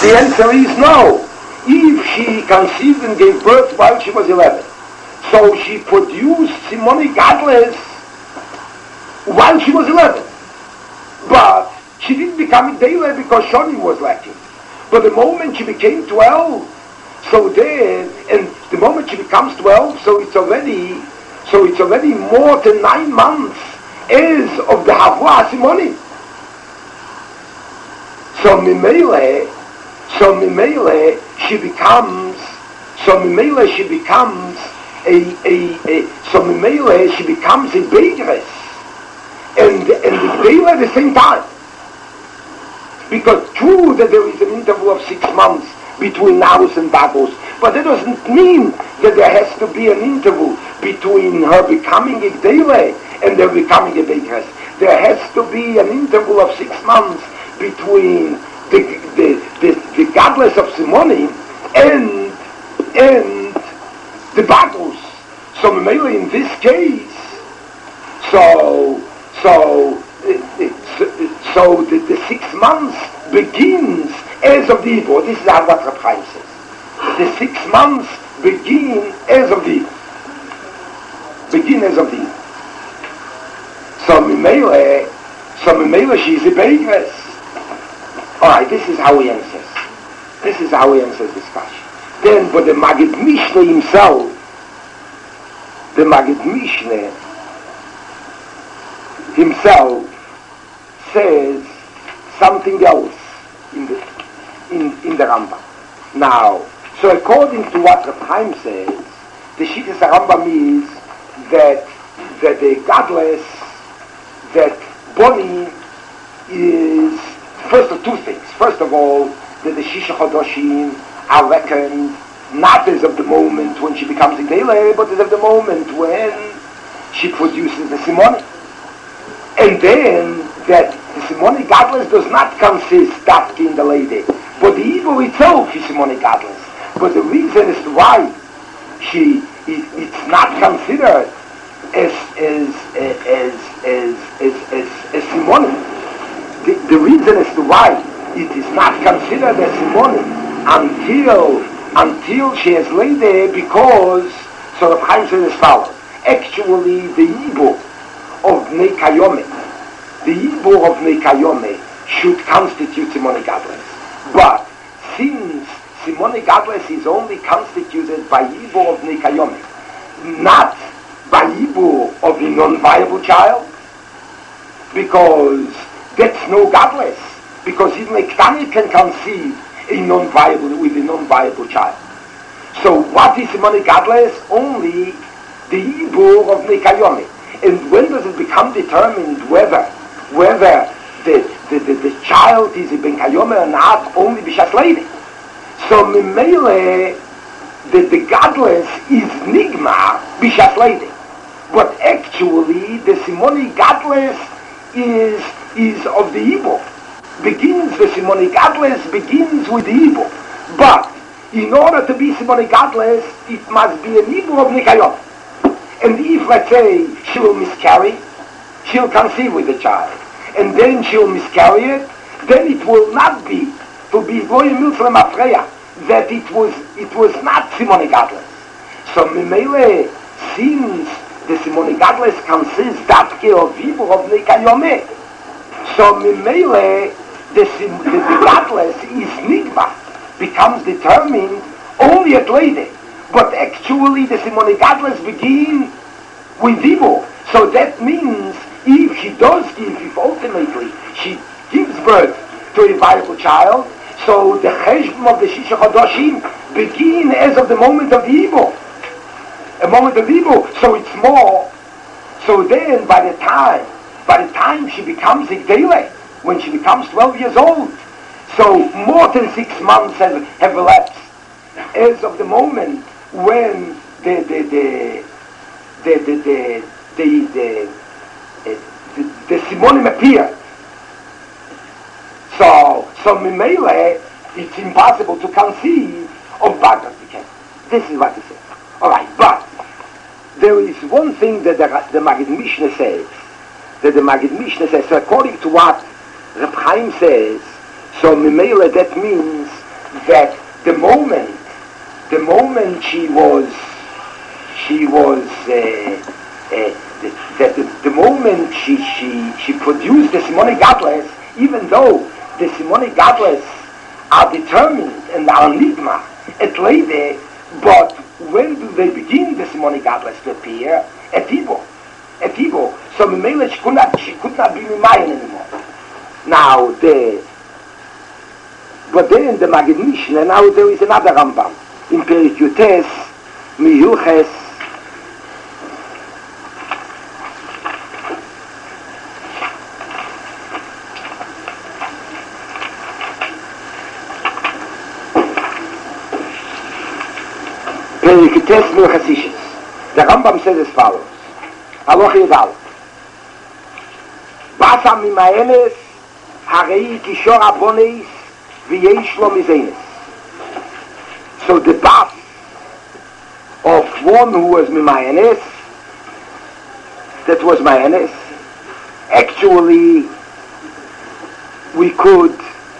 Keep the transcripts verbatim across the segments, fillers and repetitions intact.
The answer is no. If she conceived and gave birth while she was eleven, so she produced Simone Gadles while she was eleven. But she didn't become a Dele because Shoni was lacking. But the moment she became twelve, so then, and the moment she becomes twelve, so it's already, so it's already more than nine months as of the Havua Simone. So Mimele, so Mimele, she becomes, so Mimele, she becomes a, a, a so Mimele, she becomes a Beigres, and, and the Dele at the same time. Because true that there is an interval of six months between Naus and Bagos, but that doesn't mean that there has to be an interval between her becoming a Dele and her becoming a Beigres. There has to be an interval of six months between the the the, the godless of Simone and and the Bagos. So mainly in this case, so so uh, so the, the six months begins as of the Ibo. This is what Reb Chaim says. The six months begin as of the begin as of the So Mimele, so Mimele, she's a Beigres. Alright, this is how he answers. This is how he answers this question. Then, but the Magid Mishneh himself, the Magid Mishneh himself says something else in the in, in the Rambam. Now, so according to what Reb Chaim says, the Shittas Rambam is that that the godless, that Boni is first of two things. First of all, that the Shisha Chodoshim are reckoned not as of the moment when she becomes a Dele, but as of the moment when she produces the Simone. And then that the Simone Gadless does not consist that in the lady, but the evil itself is Simone Gadless. But the reason as to why she it, it's not considered as as as as as as, as Simone. The, the reason as to why it is not considered as Simone until until she has laid there, because so Reb Chaim says as follows. Actually, the Ibo of Nekayome, the Ibo of Nekayome should constitute Simone Gadless. But since Simone Gadless is only constituted by Ibo of Nekayome, not by Ibo of a non-viable child, because that's no Gadless, because even a Ktani can conceive a non-viable, with a non-viable child. So what is Simone Gadless? Only the Ibo of Nekayome. And when does it become determined whether whether the the, the, the child is a Ben Kayome or not? Only B'Shas Lady. So Mimele, the, the Gadless is Nigma B'Shas Lady. But actually the Simone Gadless is is of the Ibo. Begins the Simone Gadless begins with the Ibo. But in order to be Simone Gadless, it must be an Ibo of Nikayom. And if, let's say, she will miscarry, she'll conceive with the child, and then she'll miscarry it, then it will not be to be Goyim Milzlem Afreya, that it was it was not Simone Gadless. So Mimele, since the Simone Gadless consists that of Ibo of Nikayome, so Mimele, the, the, the Gadless is Nigba, becomes determined only at Lady. But actually the Simone Gadless begin with Ibo. So that means if she does give, if ultimately she gives birth to a viable child, so the Cheshbon of the Shisha Chodoshim begin as of the moment of the Ibo. A moment of Ibo. So it's more. So then by the time, by the time she becomes a Dele, when she becomes twelve years old, so more than six months have, have elapsed as of the moment when the the the the the the the, the, the, the Simonim appeared. So so Mimele, it's impossible to conceive of Bagdad again. This is what he says. Alright, but there is one thing that the, the Magid Mishneh says, that the Magid Mishneh says, so according to what Reb Chaim says, so Mimele, that means that the moment, the moment she was, she was, uh, uh, the, that the, the moment she, she, she produced the Simone Gadles, even though the Simone Gadles are determined and are nigma at later, but when do they begin the Simone Gadles to appear? At Ibo. At Ibo. So Mimele, she could not, she could not be Mimayan anymore. Now, the, but then the Magid Mishnah, now there is another Rambam. In Perik Yutes, Miyuches, Perik Yutes, Miyuches. The Rambam says as follows. Aloch Yedal. Basa Mimaenes, Harei Kishor Abones, V'yesh lo Mizenes. So the bas of one who was Mimaenes, that was Mayanes, actually we could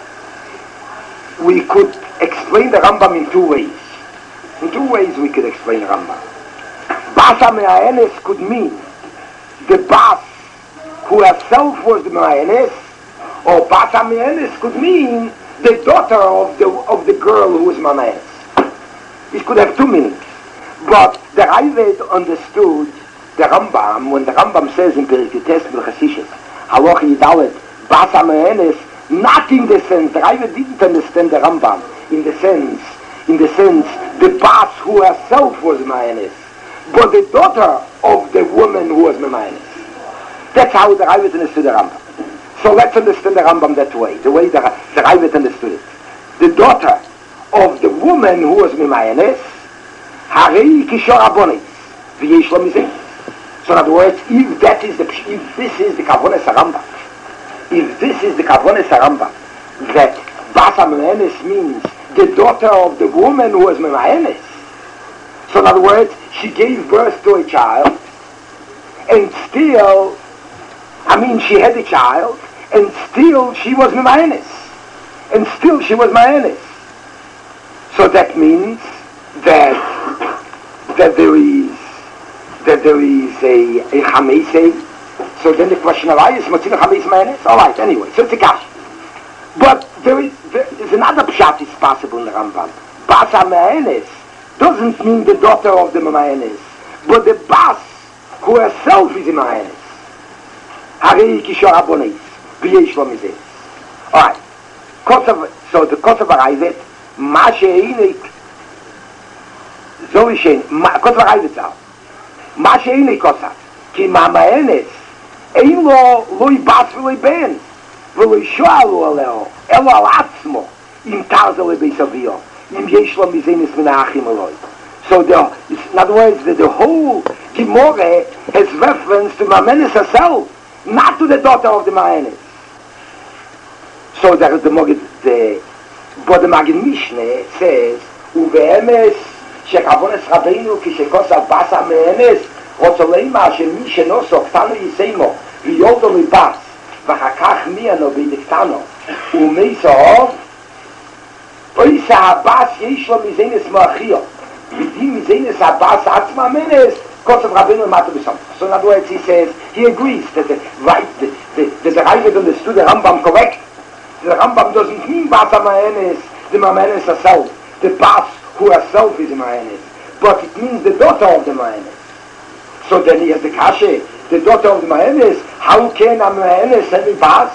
we could explain the Rambam in two ways. In two ways we could explain the Rambam. Basa Mimaenes could mean the bas who herself was the Mimaenes, or Basa Mimaenes could mean the daughter of the of the girl who was Mimaenes. It could have two meanings. But the Raivet understood the Rambam, when the Rambam says in Perikutes B'Chasishis, Haloch Yidalet, Basa Mimaenes, not in the sense, the Raivet didn't understand the Rambam, in the sense, in the sense, the Bas who herself was Mimaenes, but the daughter of the woman who was Mimaenes. That's how the Raivet understood the Rambam. So let's understand the Rambam that way, the way the, the Raivet understood it. The daughter of the woman who was Mimayanes, Harei Kishor Abonis, V'yesh lo Mizenes. So in other words, if that is the, if this is the Kavones Rambam, if this is the Kavones Rambam, that Basa Mimayanes means the daughter of the woman who was Mimayanes. So in other words, she gave birth to a child, and still, I mean, she had a child, and still she was Mimayanes. And still she was Mimayanes. So that means that that there is that there is a, a Chamese. So then the question arises, Matzina Chamese Mimayanes? All right, anyway, so it's a kash. But there is, there is another pshat is possible in the Rambam. Basa Mimayanes doesn't mean the daughter of the Mimayanes, but the Bas who herself is Mimayanes. Harei Kishor Abonis, V'yesh lo Mizenes. All right. So the Kosav Raivet, Ma she'einik, so she'einik, Kosav Raivet zau. Ma she'einik Kosav, ki Mimaenes, ein lo loi bas v'loi ben, v'loi shoalu aleo, elo al atzmo, im tarza lebeis avio, im yesh lo Mizenes min ha'achim aloi. So the, in other words, the, the whole Gemara has reference to Mimaenes herself, not to the daughter of the Mimaenes. So there is the Mogid, the, but the Magid Mishneh says, Uve'emes, shekavones Rabbeinu, ki shekosav basa me'enes, rotzoleima, shemi shenoso, ktano yiseimo, v'yodo libas, v'chakach mi'ano b'diktano, u'meisohov, oisa habas yesh lo mizenes mo'achio, v'di mizenes habas atzma me'enes, kosav Rabbeinu mato b'sam. So in other words, he says, he agrees that the right, the, the, the, the Raivet understood the Rambam correct. The Rambam doesn't mean Basa Mimaenes, the Mimaenes herself, the Bas who herself is Mimaenes, but it means the daughter of the Mimaenes. So then he has the Kashe, the daughter of the Mimaenes, how can a Mimaenes have a Bas?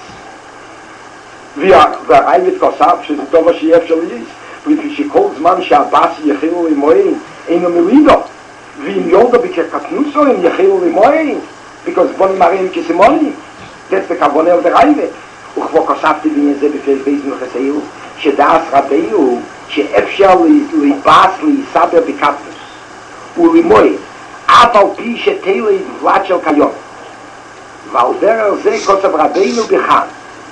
והרייבת כוסף, שזה טוב השיהיה אפשרי, ושכל זמן שהבאס יחילו למועין, אינו מלידו, ואם יולדו בקרקטנוסו, הם יחילו למועין, because בונים מראים כסימונים, that's the כבונה of the רייבת. וכבו כוספתי בעניין זה בפרק בייס מלכסאיהו, שדעס רבינו, שאפשר להיבאס להיסבר בקטנוס, ולמועין, אף על פי שתלה יבלת של קיום. ועל דרך זה כוסף רבינו בחן.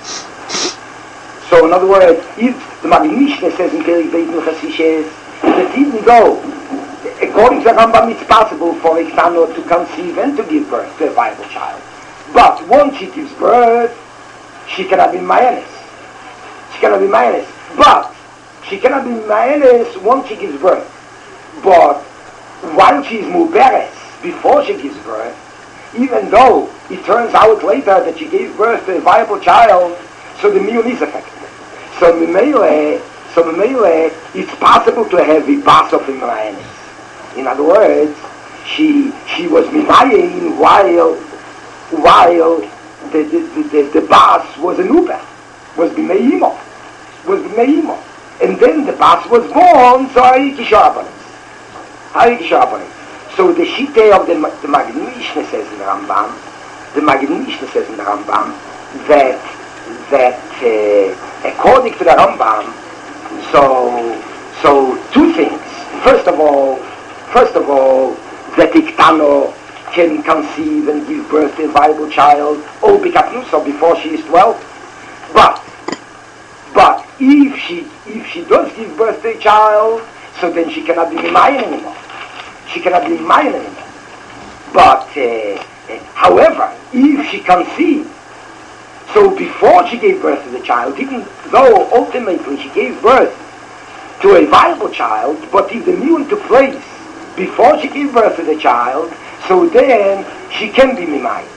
So in other words, if the Magid Mishneh says in Perik Beit Milchasishes that even though, according to the Rambam, it's possible for a Ktano to conceive and to give birth to a viable child. But once she gives birth, she cannot be Mayanes. She cannot be Mayanes. But she cannot be Mimayenes once she gives birth. But while she is Muberes, before she gives birth, even though it turns out later that she gave birth to a viable child, so the miyun is affected. So Mimele, so Mimele, it's possible to have a bas of Mimayenes. In other words, she she was Mimayen while while the the, the, the, the bas was an Uber, was Bimeimo, was Bimeimo. And then the bas was born, so Hariki Sharbanis. Hariki Sharbanis. So the Shite of the, the Magid Mishneh says in the Rambam, the Magid Mishneh says in the Rambam, that, that uh, according to the Rambam, so, so two things. First of all, first of all, that Iktano can conceive and give birth to a viable child, or Bikatnusa before she is twelve. But, but if she, if she does give birth to a child, so then she cannot be Mimayen anymore. She cannot be Mimayen anymore. But, uh, uh, however, if she conceived, so before she gave birth to the child, even though ultimately she gave birth to a viable child, but if the miyun took place before she gave birth to the child, so then she can be Mimayen.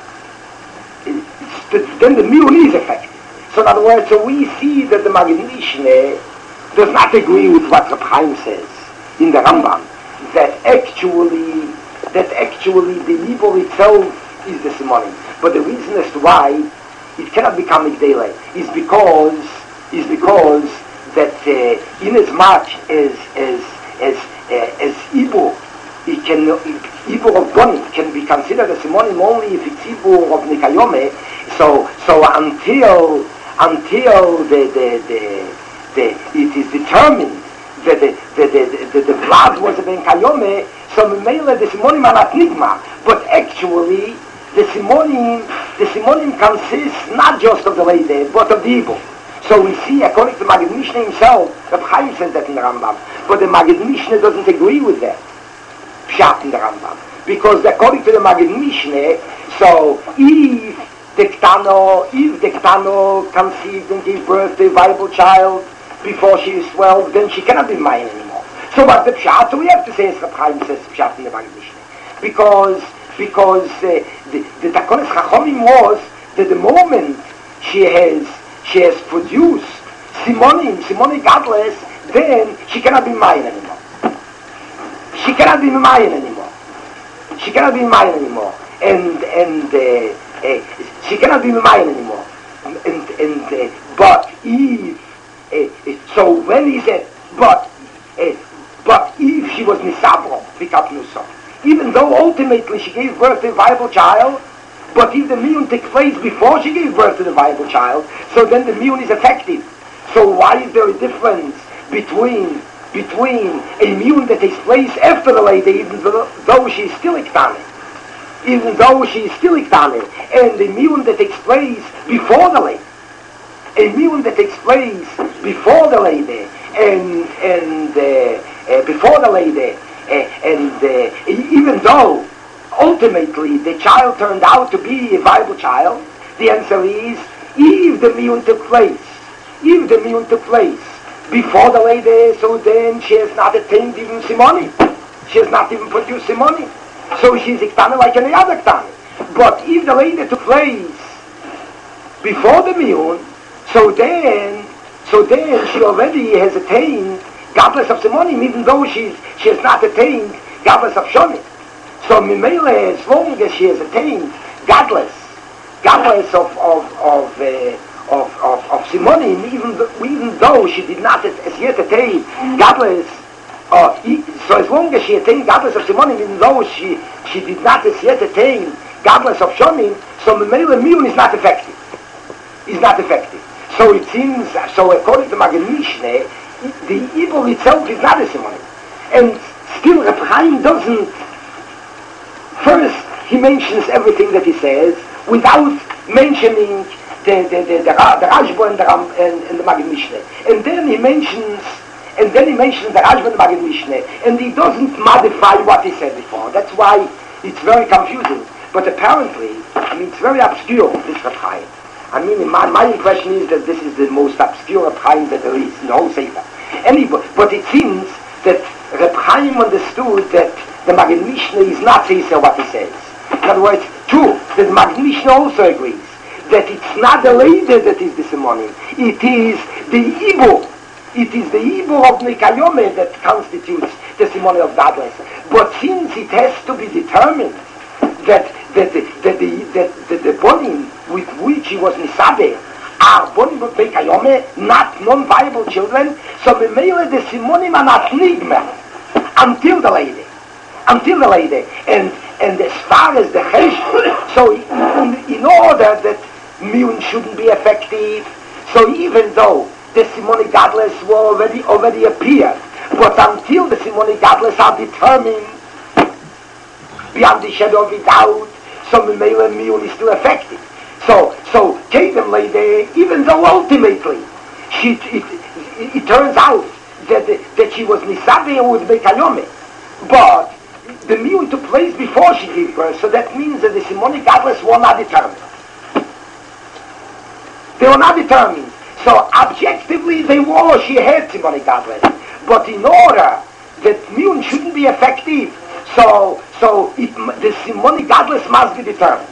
Then the miyun is effective. So in other words, so we see that the Magid Mishneh does not agree with what Reb Chaim says in the Rambam, that actually, that actually the Yibor itself is the Simonim. But the reason as to why it cannot become Migdele is because, is because that uh, in as much as, as, as, uh, as Ibor, it can, Ibor of Bonit can be considered a Simonim only if it's Ibor of Nikayome, so, so until, until the, the, the, the, it is determined that the, the, the, the, the blood was a Ben Kayome, so Mimele the Simonim are not Nigma, but actually the Simonim, the Simonim consists not just of the lady, but of the evil. So we see, according to Magid Mishneh himself, Reb Chaim says that in the Rambam, but the Magid Mishneh doesn't agree with that. Pshat in the Rambam. Because according to the Magid Mishneh, so if the Ktano, if the Ktano conceived and gave birth to a viable child before she is twelve, then she cannot be mine anymore. So what's the Pshat? So we have to say, as Reb Chaim says, Pshat in the Magid Mishneh. Because, because uh, the, the Takonis Chachomim was that the moment she has, she has produced Simonim, Simonim godless, then she cannot be mine anymore. She cannot be mine anymore. She cannot be mine anymore. And, and, uh, uh, she cannot be mine anymore. And, and, uh, but if, uh, so when he said, but, uh, but if she was Nisabro, Vikapnusa, even though ultimately she gave birth to a viable child, but if the miyun takes place before she gave birth to the viable child, so then the miyun is effective. So why is there a difference between between a miyun that takes place after the lady, even though she is still iktane, even though she is still iktane, and the miyun that takes place before the lady, a miyun that takes place before the lady, and and uh, uh, before the lady, uh, and uh, even though ultimately the child turned out to be a viable child, the answer is if the miyun took place, if the miyun took place before the lady, so then she has not attained even Simoni. She has not even produced Simoni. So she's iktane like any other iktane. But if the lady took place before the miyun, so then, so then she already has attained godless of Simoni, even though she's, she has not attained godless of Shoni. So Mimele, as long as she has attained godless, godless of, of, of, uh, Of, of, of Simonim, even, even though she did not as, as yet attain godless, uh, so as long as she attained godless of Simonim, even though she, she did not as yet attain godless of Shonim, so Memele Miyun is not effective. Is not effective. So it seems, so according to Magid Mishneh, the evil itself is not a Simonim. And still Reb Chaim doesn't, first he mentions everything that he says, without mentioning the the the the, the Rashba and the and, and the Magid Mishneh, and then he mentions and then he mentions the Rashba and the Magid Mishneh, and he doesn't modify what he said before. That's why it's very confusing. But apparently, I mean, it's very obscure, this Reb Chaim. I mean, my, my impression is that this is the most obscure Reb Chaim that there is in the whole Sefer. Anyway, but it seems that Reb Chaim understood that the Magen Mishnah is not saying what he says. In other words, true, that the Magen Mishnah also agrees that it's not the lady that is the simonim, it is the Ibo. It is the Ibo of Nekayome that constitutes the simonim of godless. But since it has to be determined that that the that the that, that the bonim with which he was nisabe are bonim of Nekayome, not non-viable children, so memele the simonim are not nigma until the lady, until the lady, and and as far as the chesh, so in, in order that Miyun shouldn't be effective, so even though the Simoni Gadless were already already appeared, but until the Simoni Gadless are determined beyond the shadow of a doubt, so Mimele Miyun is still effective. So so Kedem lady, even though ultimately she it, it, it turns out that that she was Nisabe with Bekayome, but the Miyun took place before she gave birth, so that means that the Simoni Gadless were not determined. They were not determined. So objectively they were, she had Simoni Gadless. But in order that Miyun shouldn't be effective, so so it, the Simoni Gadless must be determined.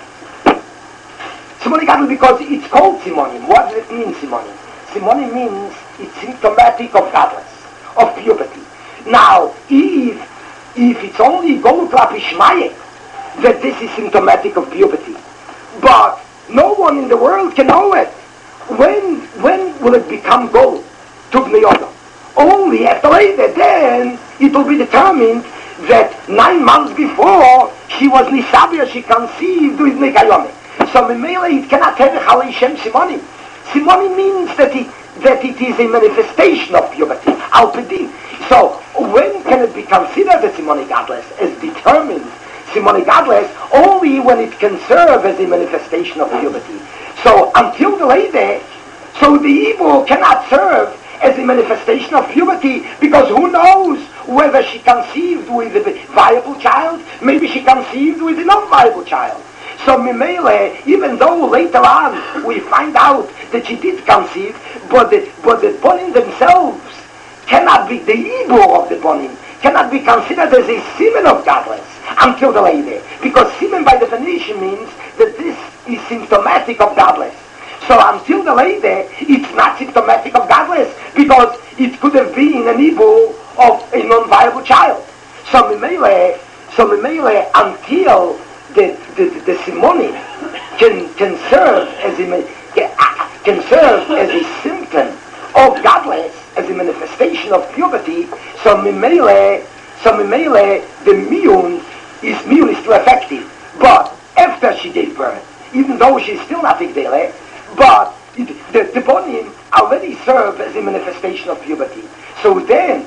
Simoni Gadless, because it's called Simonim. What does it mean, Simonim? Simonim means it's symptomatic of Gadless, of puberty. Now, if if it's only Goluk Lapishmaye that this is symptomatic of puberty, but no one in the world can know it. When when will it become gold to Bnei Adam? Only after later, then it will be determined that nine months before she was Nisabia, she conceived with Nekayome. So Memele, it cannot have a Chalei Shem Simoni. Simoni means that it, that it is a manifestation of puberty, Alpidin. So when can it be considered a Simoni Gadless? As determined Simoni Gadless only when it can serve as a manifestation of puberty. So until the lady, so the evil cannot serve as a manifestation of puberty, because who knows whether she conceived with a viable child, maybe she conceived with a non-viable child. So Mimele, even though later on we find out that she did conceive, but the, but the bonim themselves cannot be, the evil of the bonim cannot be considered as a semen of godless until the lady, because semen by definition means that this is symptomatic of godless. So until the lady, it's not symptomatic of godless, because it could have been an evil of a non-viable child. So Mimele, so Mimele, until the the, the, the simony can can serve as a can serve as a symptom of godless, as a manifestation of puberty. So Mimele, so Mimele, the miyun is miyun is still effective, but after she gave birth, even though she's still not igdele, but it, the, the bonim already serve as a manifestation of puberty. So then,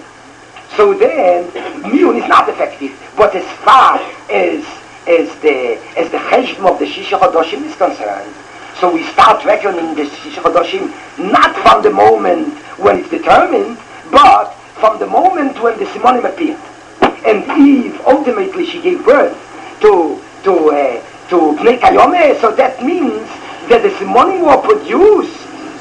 so then, miyun is not effective. But as far as as the as the cheshbon of the Shisha Chodoshim is concerned, so we start reckoning the Shisha Chodoshim not from the moment when it's determined, but from the moment when the simonim appeared. And Eve ultimately she gave birth to to uh, to Bnei Kayome, so that means that the simonim were produced,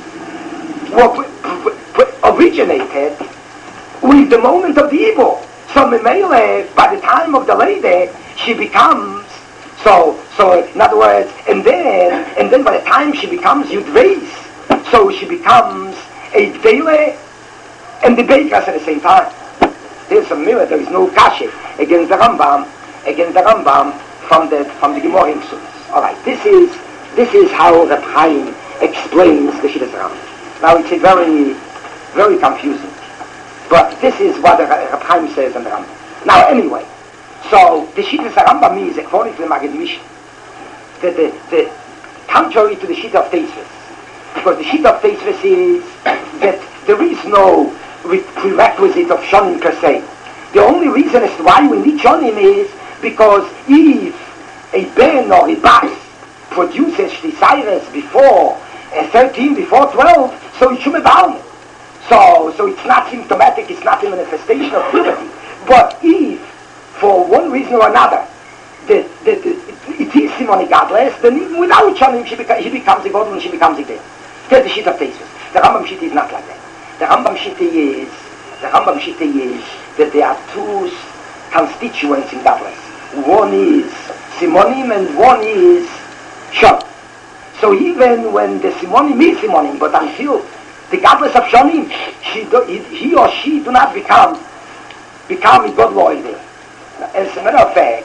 were p- p- originated with the moment of the evil. So Memele, by the time of the lady, she becomes, so, so in other words, and then, and then by the time she becomes Yudveis, so she becomes a Gdele and the Bekas at the same time. There's a mirror, there is no kashe against the Rambam, against the Rambam from the, from the Gemara in Ksubis. Alright, this is, this is how Reb Chaim explains the Shittas Rambam. Now it's a very, very confusing. But this is what the Reb Chaim says in the Rambam. Now anyway, so the Shittas Rambam is according to the Magen Mishnah, that the, the contrary to the Shita of Teisves, because the Shita of Teisves is that there is no prerequisite of Shonim per se. The only reason as to why we need Shonim is because if a Ben or a Bas produces desires before uh, thirteen, before twelve, so it should be bound. So, so it's not symptomatic, it's not a manifestation of puberty. But if, for one reason or another, the, the, the, it, it is Simoni godless, then even without Shonim, she, beca- she becomes a god and she becomes a god. That's the shit of Teisves. The Rambam shit is not like that. The Rambam shit is the Rambam Shitta is that there are two constituents in Gadlus. One is Simonim and one is Shon. So even when the Simonim is Simonim, but until the Gadlus of Shonim, she do, he or she do not become become a God loyal. As a matter of fact,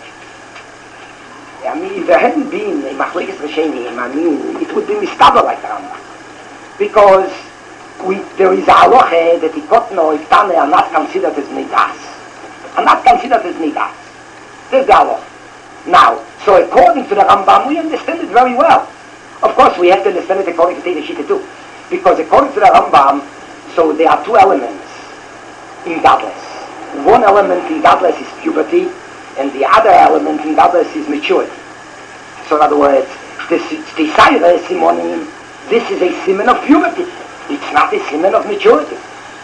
I mean, if there hadn't been a Machlekes Rishonim, I mean, it would be mistabel like the Rambam. Because we, there is a halacha that the Kotno or Iftane are not considered as Nidas. Are not considered as Nidas. There's the halacha. Now, so according to the Rambam, we understand it very well. Of course, we have to understand it according to the Shita too. Because according to the Rambam, so there are two elements in Gadlus. One element in Gadlus is puberty, and the other element in Gadlus is maturity. So in other words, the Tzeira Simonim, this is a simon of puberty. It's not a simon of maturity.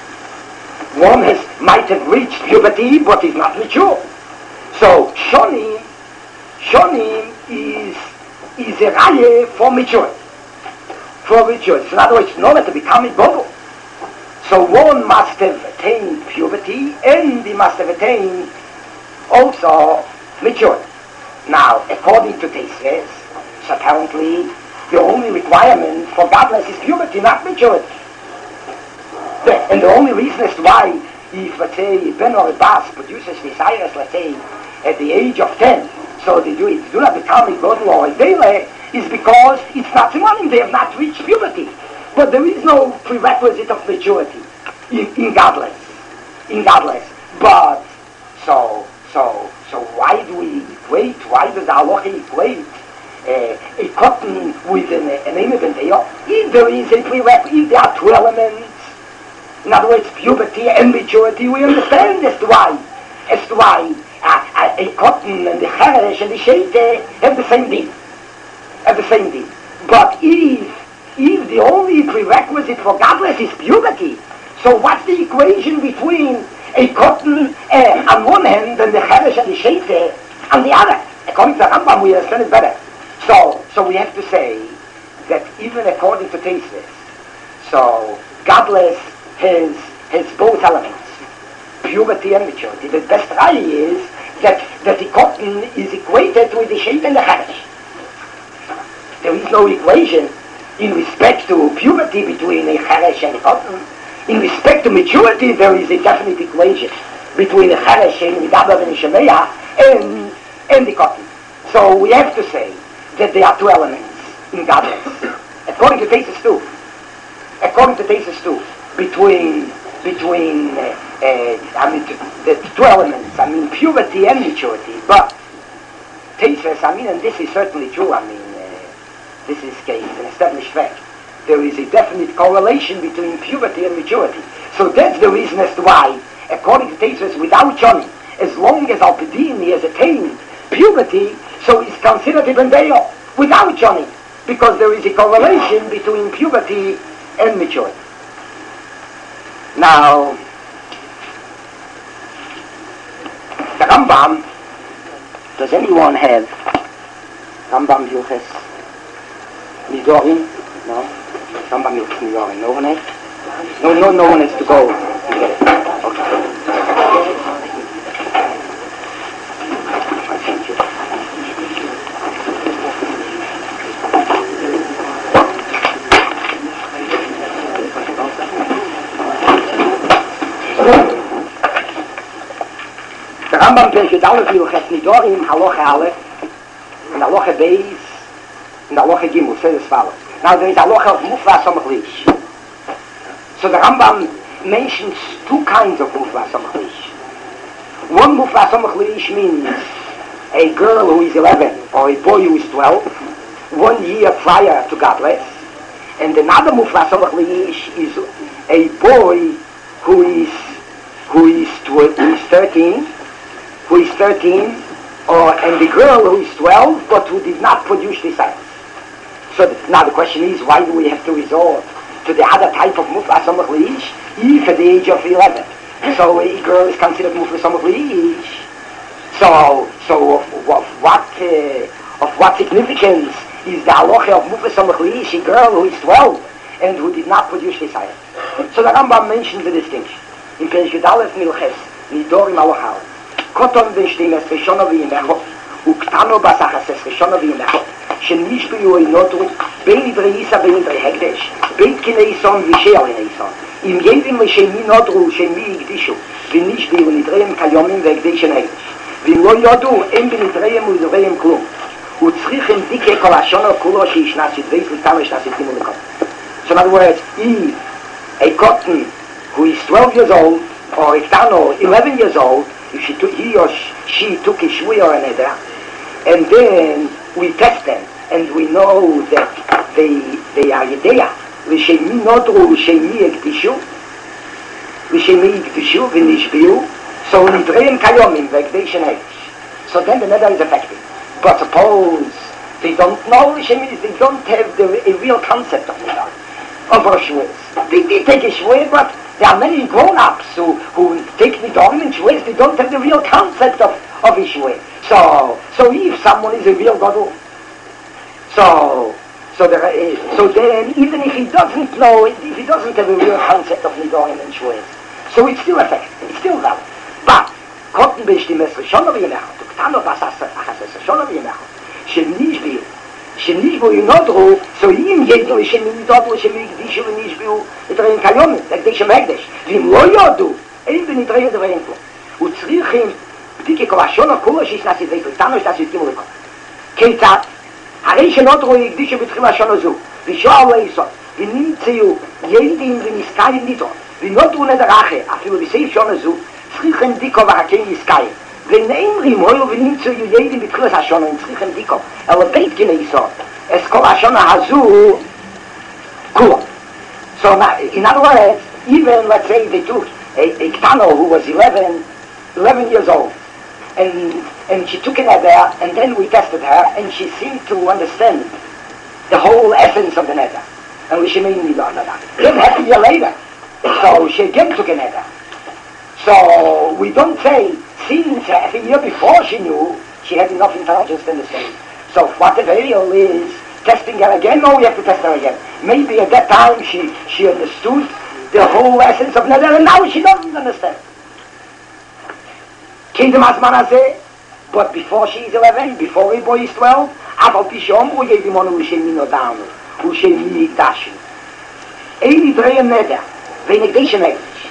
One has, might have reached puberty, but is not mature. So Shonim, Shonim is, is a raye for maturity. For maturity. So in other words, in order to become a bubble, so one must have attained puberty, and he must have attained also maturity. Now, according to Teisves, so apparently the only requirement for Gadlus is puberty, not maturity. The, and the only reason as to why, if, let's say, Ben or a Bas produces this iris, let's say, at the age of ten, so they do, it, do not become a God law a daily, is because it's not money, they have not reached puberty. But there is no prerequisite of maturity in, in Gadlus. In Gadlus. But, so, so, so why do we equate, why does the halacha equate uh, a cotton with an, an image and if there is a prerequisite, if there are two elements, in other words, puberty and maturity, we understand as to why, as to why uh, a, a cotton and the cheresh and the sheite have the same deed, have the same deed. But if, if the only prerequisite for Gadlus is puberty, so what's the equation between a cotton uh, on one hand and the cheresh and the sheite on the other? According to the Rambam, we understand it better. So, so we have to say that even according to Teisves, so Gadlus has, has both elements, puberty and maturity. The best raya is that, that the cotton is equated with the sheite and the cheresh. There is no equation in respect to puberty between a cheresh and a cotton. In respect to maturity, there is a definite equation between a cheresh and Medaber and Shemeah and, and the cotton. So we have to say that there are two elements in Gadlus. According to Teisves too. According to Teisves too. Between, between, uh, uh, I mean, the two elements, I mean, puberty and maturity. But Teisves, I mean, and this is certainly true, I mean, uh, this is case, an established fact. There is a definite correlation between puberty and maturity. So that's the reason as to why, according to Teisves, without Johnny, as long as Alpidin he has attained puberty, so he's considered a Bendeo without Johnny, because there is a correlation between puberty and maturity. Now, the Rambam, does anyone have Rambam Yuches Nidorim? No? Rambam Yuches Nidorim, no one has? No, no, no one has to go and get it. Okay. Thank you. The Rambam mentioned all of you have Nidorim, Halacha Aleph, and Halacha Beis, and Halacha Gimel, says as follows. Now there is Halacha of Mufla Samach Lish. So the Rambam mentions two kinds of Mufla Samach Lish. One Mufla Samach Lish means a girl who is eleven, or a boy who is twelve, one year prior to Gadlus, and another Mufla Samach Lish is a boy who is who is tw- who is thirteen, who is thirteen, or and the girl who is twelve, but who did not produce the science. So the, now the question is, why do we have to resort to the other type of Mufla Samach Lish if at the age of eleven? So a girl is considered Mufla Samach Lish. So so of, of what uh, of what significance is the halacha of Mufla Samach Lish, a girl who is twelve and who did not produce the science? So the Rambam mentions the distinction. in Perishgedalef Milches, Nidorim Alochal. Koton den Stimmes Rishono V'Yimechot, Uktano Basachas Rishono V'Yimechot, שנשבעו אינותו בין עברי איסה בין עברי הקדש, בין קני איסון ושאר אין איסון. אם ידים לשמי נודרו שמי הקדישו, ונשבעו נדריהם כיומים והקדש הנקדש. ואם לא יודו, אין בנדריהם ונדריהם כלום. וצריכים דיקי כל השונו כולו שישנה סדבי סליטה וישנה סדבים ולקות. So in other words, if a cotton who is twelve years old, or a Ktano eleven years old, if she took, he or she took a shvuah or another, and then we test them, and we know that they they are Yedea, L'shemi nodru, L'shemi ekdishu, L'shemi ekdishu, V'nishbiu, so nidreim kayomim, V'ekdesh and Hedesh. So then the neder is effective. But suppose they don't know L'shemi, they don't have the, a real concept of neder, of a shvuah. They did take a shvuah, but there are many grown-ups who, who take nidorim and shvuahs, they don't have the real concept of, of a shvuah. So, so if someone is a real gadol, so, so there, uh, so then even if he doesn't know, if he doesn't have a real concept of nidorim and shvuahs, so it's still effective, it's still valid. But cotton b'shtimes rishono v'yimechot, uktano basas achas rishono v'yimechot, shenishbiu, shenishbiu yinodru, so im yedu shenidodru shenigdishu v'nishbiu nidreim kayomim, ekdeshem ekdesh, v'im lo yodu, ein b'nidrei yedreim klo, utzrichim בדיקי כל השונו כולו שישנה סדבי פליטנו שתה סדגימו לכל. כיצד? הרי שנותרו יקדישו בתחילה השונו זו, ושואל לא יסוד, ונמצאו ידים ונסקאים ניתו, ונותרו נדר אחר, אפילו בסעיף שונו זו, צריכים דיקו ורקים נסקאים. ונאמרים הולו ונמצאו ידים בתחילה השונו, צריכים דיקו, אלא בית כני יסוד. אז כל השונו הזו, כולו. So now, in other words, even let's say they took a, a Ktano who was eleven, eleven years old, and and she took it there, and then we tested her, and she seemed to understand the whole essence of the neder. And we should mean that. Then half a year later, so she again took a neder. So we don't say, since half a year before she knew, she had enough intelligence to understand. So what the variable is, testing her again, no, we have to test her again. Maybe at that time she, she understood the whole essence of neder, and now she doesn't understand. Kingdom Asman Hazeh, but before she is eleven, before a boy is twelve, Aval Pishom, who gave him on Ushemi Nodanu, Ushemi Dashin. Eini Drehem Neder, Venegdeshem Ekdish.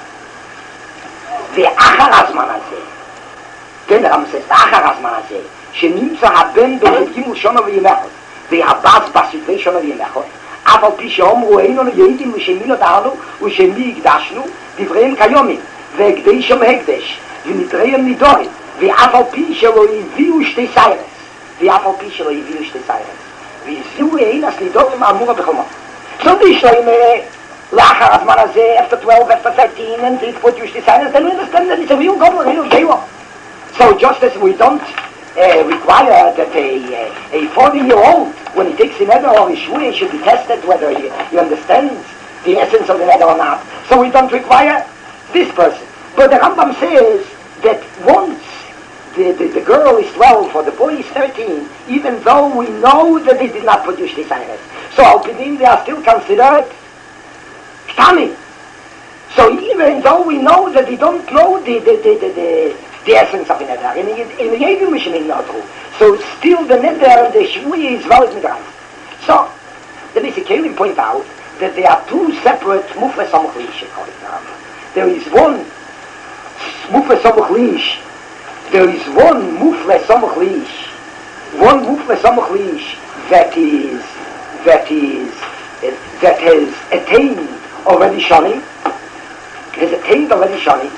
The Achar Asman Hazeh, then the Ram says, the Achar Asman Hazeh, Shenimtza haben Beregim Ushono V'yimechot, the Abbas Basitve Shono V'yimechot, Aval Pishom, who Einon Yedim Ushemi Nodanu, Ushemi Ekdashnu, Divreim Kayomim, Ve'ekdeshem Ekdish, ונדריהם נידורים, ואף על פי שלא הביאו שתי סיירס, ואף על פי שלא הביאו שתי סיירס, והביאו אין אז נידורים האמורה בחלומות. So they show him, לאחר הזמן הזה, after twelve, after thirteen, and they put you שתי סיירס, then we understand that it's a real goblin, a real J-Lo. So just as we don't uh, require that a, a forty-year-old, when he takes the neder or his shvuah, should be tested whether he, he understands the essence of the neder or not. So we don't require this person. But the Rambam says that once the, the, the girl is twelve or the boy is thirteen, even though we know that they did not produce this ayres, so al pidim they are still considered ktani. So even though we know that they don't know the the the the, the, the essence of the neder, in in Yedim Mishmin Nodru, so still the neder and the shvuah is valid midrash. So the Nisikelim point out that there are two separate mufles samuchlish according to Rambam. There is one Mufle Samuch Lish. There is one Mufle Samuch Lish. One Mufle Samuch Lish that is, that is, uh, that has attained already Shani. Has attained already Shani.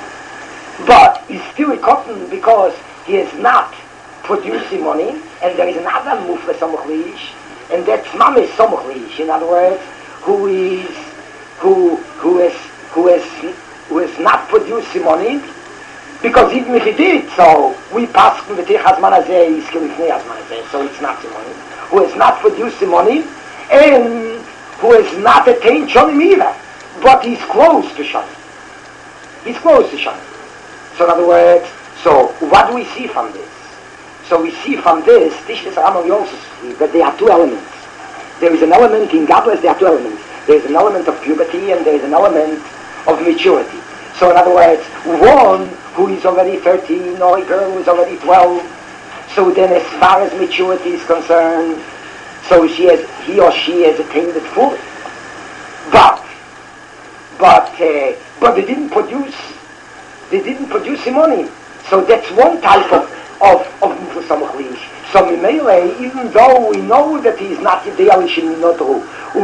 But is still a cotton because he is not producing money. And there is another Mufle Samuch Lish. And that's Mame Samuch Lish. In other words, who is, who, who is, who is, who is not producing money, because even if he did, so we pass from the Tich Hazman Hazeh, is Kilifnei Hazman Hazeh, so it's not the money, who has not produced the money, and who has not attained Shonim either, but he's close to Shonim. He's close to Shonim. So in other words, so what do we see from this? So we see from this, Tishnis Rambam also see that there are two elements. There is an element in Gadlus, there are two elements. There is an element of puberty and there is an element of maturity. So in other words, one who is already thirteen or a girl who is already twelve, so then as far as maturity is concerned, so she has, he or she has attained it fully. But, but, uh, but they didn't produce, they didn't produce money. So that's one type of, of, of Nifus HaMachlish. So Mimele, even though we know that he is not idealish in Minotru,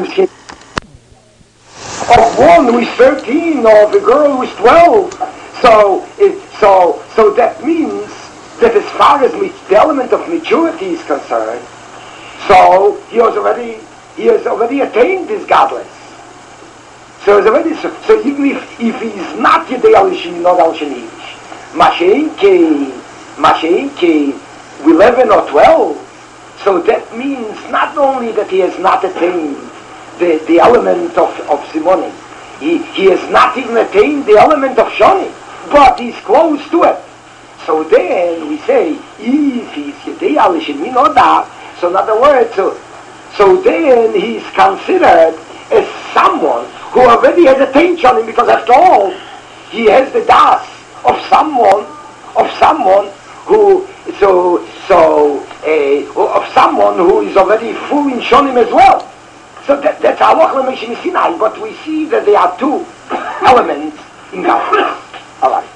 of one who is thirteen or of a girl who is twelve, so, it, so, so that means that as far as the element of maturity is concerned, so he has already, he has already attained this godless. So he's already, so, so even if, if he is not idealish in Minotru al-Shenivish, Masheinke, Masheinke, eleven or twelve, so that means not only that he has not attained the, the element of, of Simoni, he, he has not even attained the element of Shoni, but he's close to it. So then we say, if he's Yedeialish in Minoda, so in other words, so, so then he's considered as someone who already has attained Shoni, because after all, he has the das of someone, of someone who, so, so, uh, of someone who is already full in Shonim as well. So that, that's Halach L'Meshim Sinai, but we see that there are two elements in God. All right.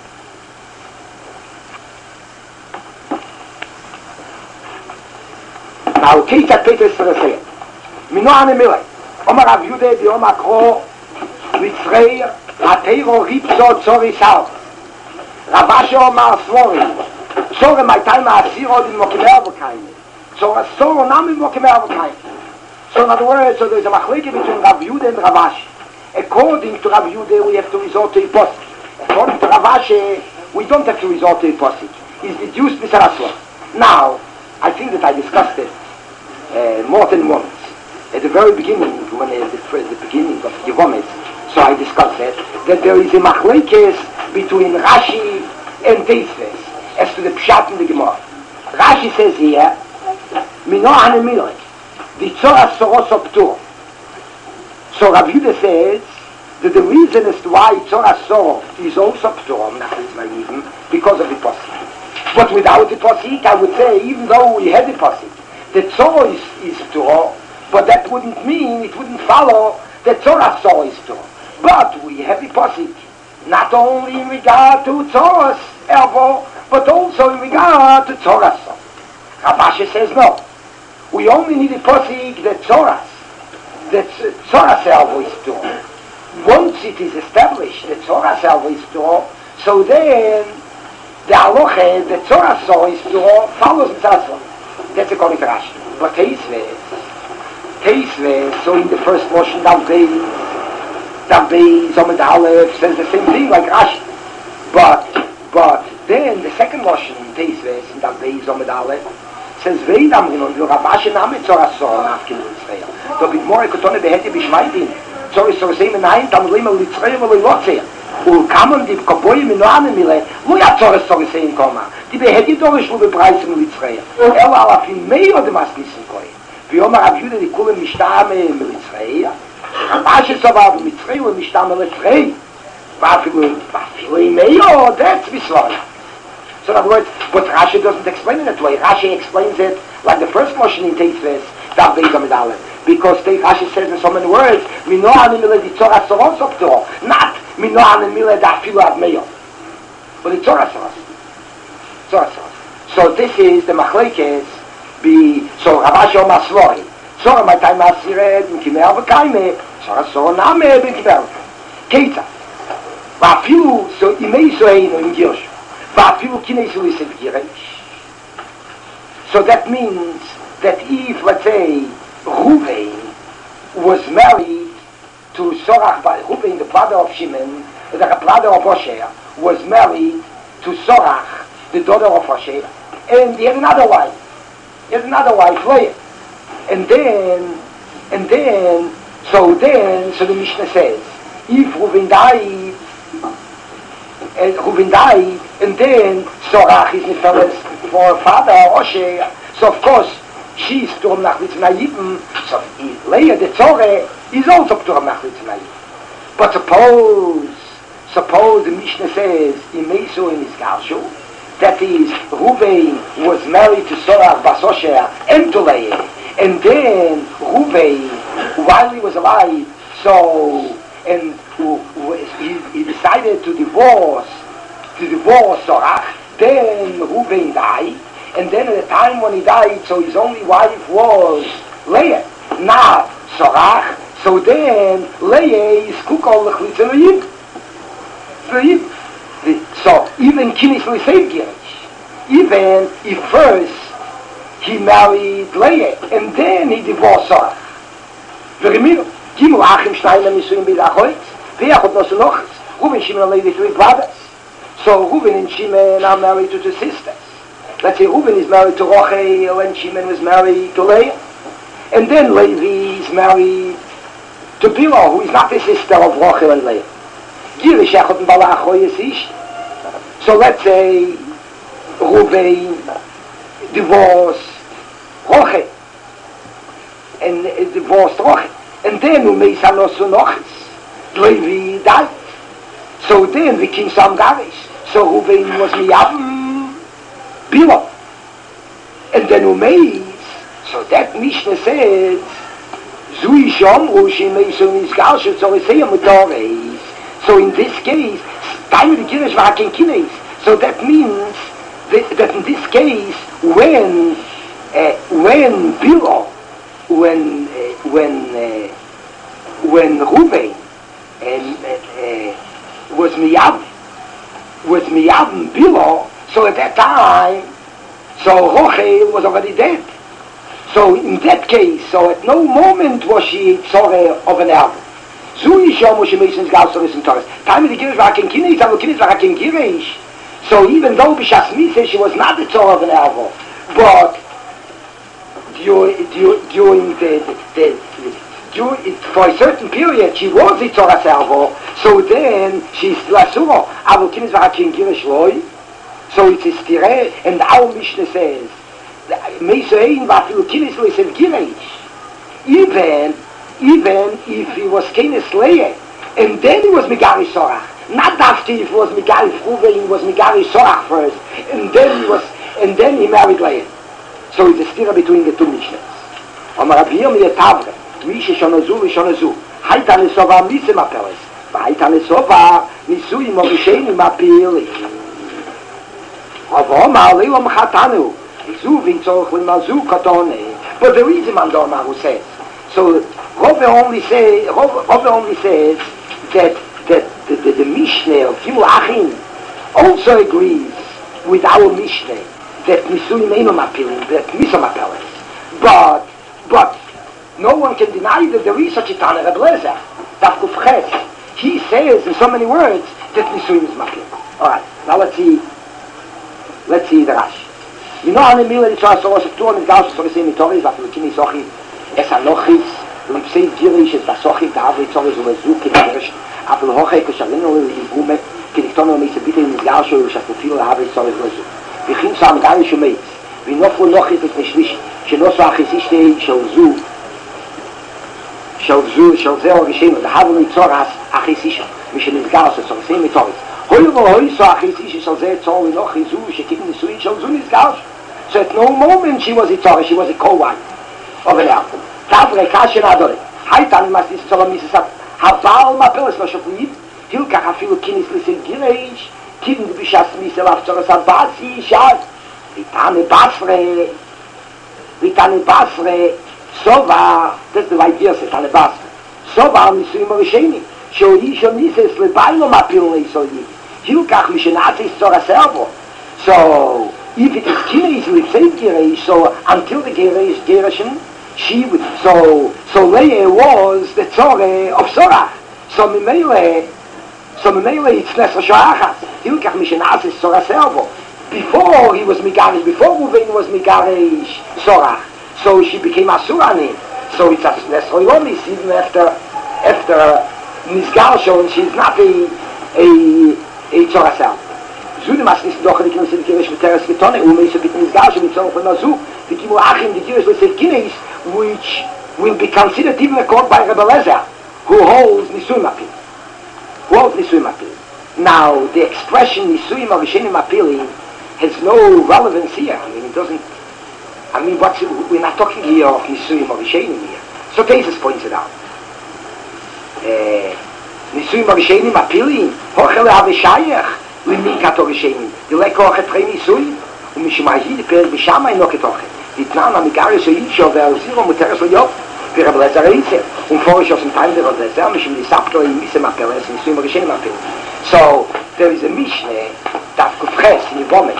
Now, Keita Peter Sresei. Mino Anemile. Omar Rav Yude, the Omar Kro, Mitzrei, Atero Ripso Tzori Sal. Ravashi Omar Svori. Tzore my time Asiro in Mokimer Vakaim. So a Tzore Nam in Mokimer Vakaim. So in other words, so there is a machleke between Rav Yude and Ravashi. According to Rav Yude, we have to resort to Hiposik. According to Ravashi, we don't have to resort to Hiposik. He's deduced Misaraswa. Now, I think that I discussed it uh, more than once. At the very beginning, when uh, the, the beginning of Yevomes, so I discussed it, that there is a machlekes between Rashi and Teisves as to the Pshat and the Gemara. Rashi says here, Mino Hanemilek, the Tzora Soros Optur. So Rav Yudah says that the reason as to why Tzora Soros is also Optur, because of the Posik. But without the Posik, I would say, even though we had the Posik, the Tzora is, is Optur, but that wouldn't mean, it wouldn't follow that Tzora Soros is Optur. But we have the Posik, not only in regard to Tzoras Ervo, but also in regard to Tzora Soros. Ravashi says no. We only need a posik that Tzoras, that Tzoras Ervo is doing. Once it is established that Tzoras Ervo is doing, so then the halacha that Tzoras Ervo is doing follows Mitzvah. That's according to Rashi. But Teisves, Teisves, so in the first portion, Dav Beis, Dav Beis, Omid Aleph, says the same thing like Rashi. But, but then the second portion, Teisves, in Dav Beis, Omid Aleph, says Veidam Rinon, the Ravashi Name Tzora Sor, Nafkin Litzreya. So bit more Ekotone Beheti Bishmaitin, Tzora Sor Seim Naim, Tam Lima Litzreya Velo Lotzea. U Kamon Dib Kopoyi Minoane Mile, Lo Ya Tzora Sor Seim Koma. Die Beheti Dorish Lo Bepreisen Litzreya. Ela Alafin Meio de Masnissen Koyi. Vioma Rav Yudah Di Kule Mishtame Litzreya. Ravashi Sovav Litzreya Mishtame Litzreya. Vafilu, Vafilu Meio, that's Visloya. So in other words, but Rashi doesn't explain it that way. Rashi explains it like the first motion in Teisves, Dav Beis Amid Aleph. Because Rashi says in so many words, Mino Hanemile di Tzora Soros Optur, not Mino Hanemile da Afilu Ad Meyo. But the Tzora Soros. Tzora Soros. So this is the machlekes, be, so Ravashi Omar Svori. Tzora my time Asired, in Kimer V'Kaime, Tzora Sor Name, in Kimer V'Kaime. Keita. Vafilu, so Imei Soheinu, in Gyosh. So that means that if, let's say, Ruvain was married to Sorach, Ruvain, the brother of Shimon, the brother of Hoshea, was married to Sorach, the daughter of Hoshea, and he had another wife. He had another wife, Leah. And then, and then, so then, so the Mishnah says, if Ruvain died, and Reuven died, and then Sorach is Nefeles for her father, Hoshea. So of course, she's Pturim Nachlitz Nayibim, so Leah, the Tzore, is also Pturim Nachlitz Nayibim. But suppose, suppose the Mishnah says, in Mesu in his Garshu, that is, Ruvain was married to Sorach Basosher and to Leah, and then Ruvain, while he was alive, so, and he, he decided to divorce, to divorce Sorach, then Ruvain died, and then at the time when he died, so his only wife was Leah, not Sorach, so then Leah is Kukol L'chlitzerayim. So even Kinis L'Sev Girish, even if first he married Leah, and then he divorced Sorach. Veremir, Gimu Achim Shnayim Nisuim B'Lachoitz, Ve'achot Nosunochitz, Reuven, Shimon, and Levi, three brothers. So Reuven and Shimon are married to two sisters. Let's say Reuven is married to Rochel and Shimon was married to Leah. And then Levi is married to Bila, who is not the sister of Rochel and Leah. Girish Echot and Balachoy is ish. So let's say Reuven divorced Rochel and uh, divorced Rochel. And then Umeisa Nosu Nochis, Levi died. So then the king Sam Garish. So Reuven was Miyavim Bila. And then Umeis, so that Mishnah says, Zui Shomru Shimeisu Nizgarshu Tzoraseyam Utoreis. So in this case, time of the Girish Vaken Kines. So that means that, that in this case, when uh, when Bilo, when uh, when uh, when Reuven and uh, uh, was Miyab was Miyab Bilo, so at that time, so Rochel was already dead. So in that case, so at no moment was she Tzore of an album. Zui Shomu Shemesins Galsoris and Torres. Time of the Girish Vaken Kines, Avo Kines Vaken Girish. So even though Bishas Mise, she was not the Tzore of an album, but during, during the, the, the during, for a certain period, she was the Tzore Salvo, so then she's Lasuro. Avo Kines Vaken Girish Roy. So it's a stire, and our Mishnah says, Mesoein Vafilu Kines Loisev Girish. Even even if he was Kenes Leah, and then he was Megari Sorach. Not after if he was Megari Ruvain, he was Megari Sorach first, and then he was, and then he married Leah. So it's a stira between the two Mishnahs. Amar Abiyam Yetavre, Misha Shonazu, Shonazu, Haita Nesova Mise Mapeles, Haita Nesova Nisui Morisheni Mapili. Avoma Leila Mchatanu, Zu Vinzoch Limazu Katone. But the reason Mandorma who says, so Rove only say Rove, Rove only says that that the, the, the Mishnah of Gimu Achim also agrees with our Mishnah that Nisuim Eino Mapilim, that Misa Mapeles. But but no one can deny that there is such a Tana Reb Lezer. Tafkuf Ches. He says in so many words that Nisuim is Mapilim. All right, now let's see. Let's see the Rashi. You know, Ane Mila Yitzhak Soros of Tuan is Gauss Soros Emi Torres, Vafilukini Sochi. Es anochis, l'psei girish es basochit da'avri tzores ulezu k'girish, afil hochei k'sharino l'igume, k'niktono meisabite l'mizgarsho l'shakufilo l'havri tzores ulezu. V'chim sam garish umeitz, v'nofru nochit es nishlish, shenoso achisishte shel zu, shel zu, shel zeo rishenu, l'havri tzoras achisisha, mishenizgarsho tzorasei mitzoris. Hoyo v'hoiso achisisha shel zeo tzor l'nochi zu, shekim nisui shel zu nizgarsho. So at no moment she was a tzora, she was a co-wife of an album. Tavre kashen adore. Haitan mas is tzora misasat. Haval mapeles no shofuyim. Hilkach afilu kinis lisil gireish. Kin bishas misel af tzora sabasi shad. Vitane basre. Vitane basre. Sova. That's the right verse. Vitane basre. Sova misuyim orisheni. Shoyi shonises lebailo mapil leisoyi. Hilkach mishenatzis tzora servo. So if it is kinis lisil gireish, so until the gireish gerashin, she would, so, so Leah was the Tzore of Sorach. So Mimele, so Mimele, it's Nesra Shoachas. Hilkach Mishenazis Sorah Servo. Before he was Migarish, before Reuven was Migarish Sorach. So she became Asurani. So it's as Nesra Yonis, even after, after Nizgarsho, and she's not a, a, a Tzora Servo. Zudim as nis doch die Kinder Girish mit Teres Getone, und Meise mit Nizgarsho, mit Tzora von Nazu, die Gimu Achim, die Girish with Kines, which will be considered even a court by Rebbe Lezer, who holds Nisui Mapil. Who holds Nisui Mapil. Now, the expression Nisuim Arishenim Apilim has no relevance here. I mean, it doesn't, I mean, what's, we're not talking here of Nisuim Arishenim here. So Tesis points it out. Nisuim Arishenim Apilim, Hochele Avishayach, Limikat Arishenim, Dileko Achetchei Nisuim, Umishmahi, Per Bishamai Noketoche. Ditnan Amigaris Oisho, Verziro, Muteres Oyov, für Reb Lezer Reise. Und vorher aus dem Teil der Reb Lezer, Mishim Nisapto, Missem Apeles, Nisuim Arishenim Apilim. So, there is a Mishneh that could press in Yivomes.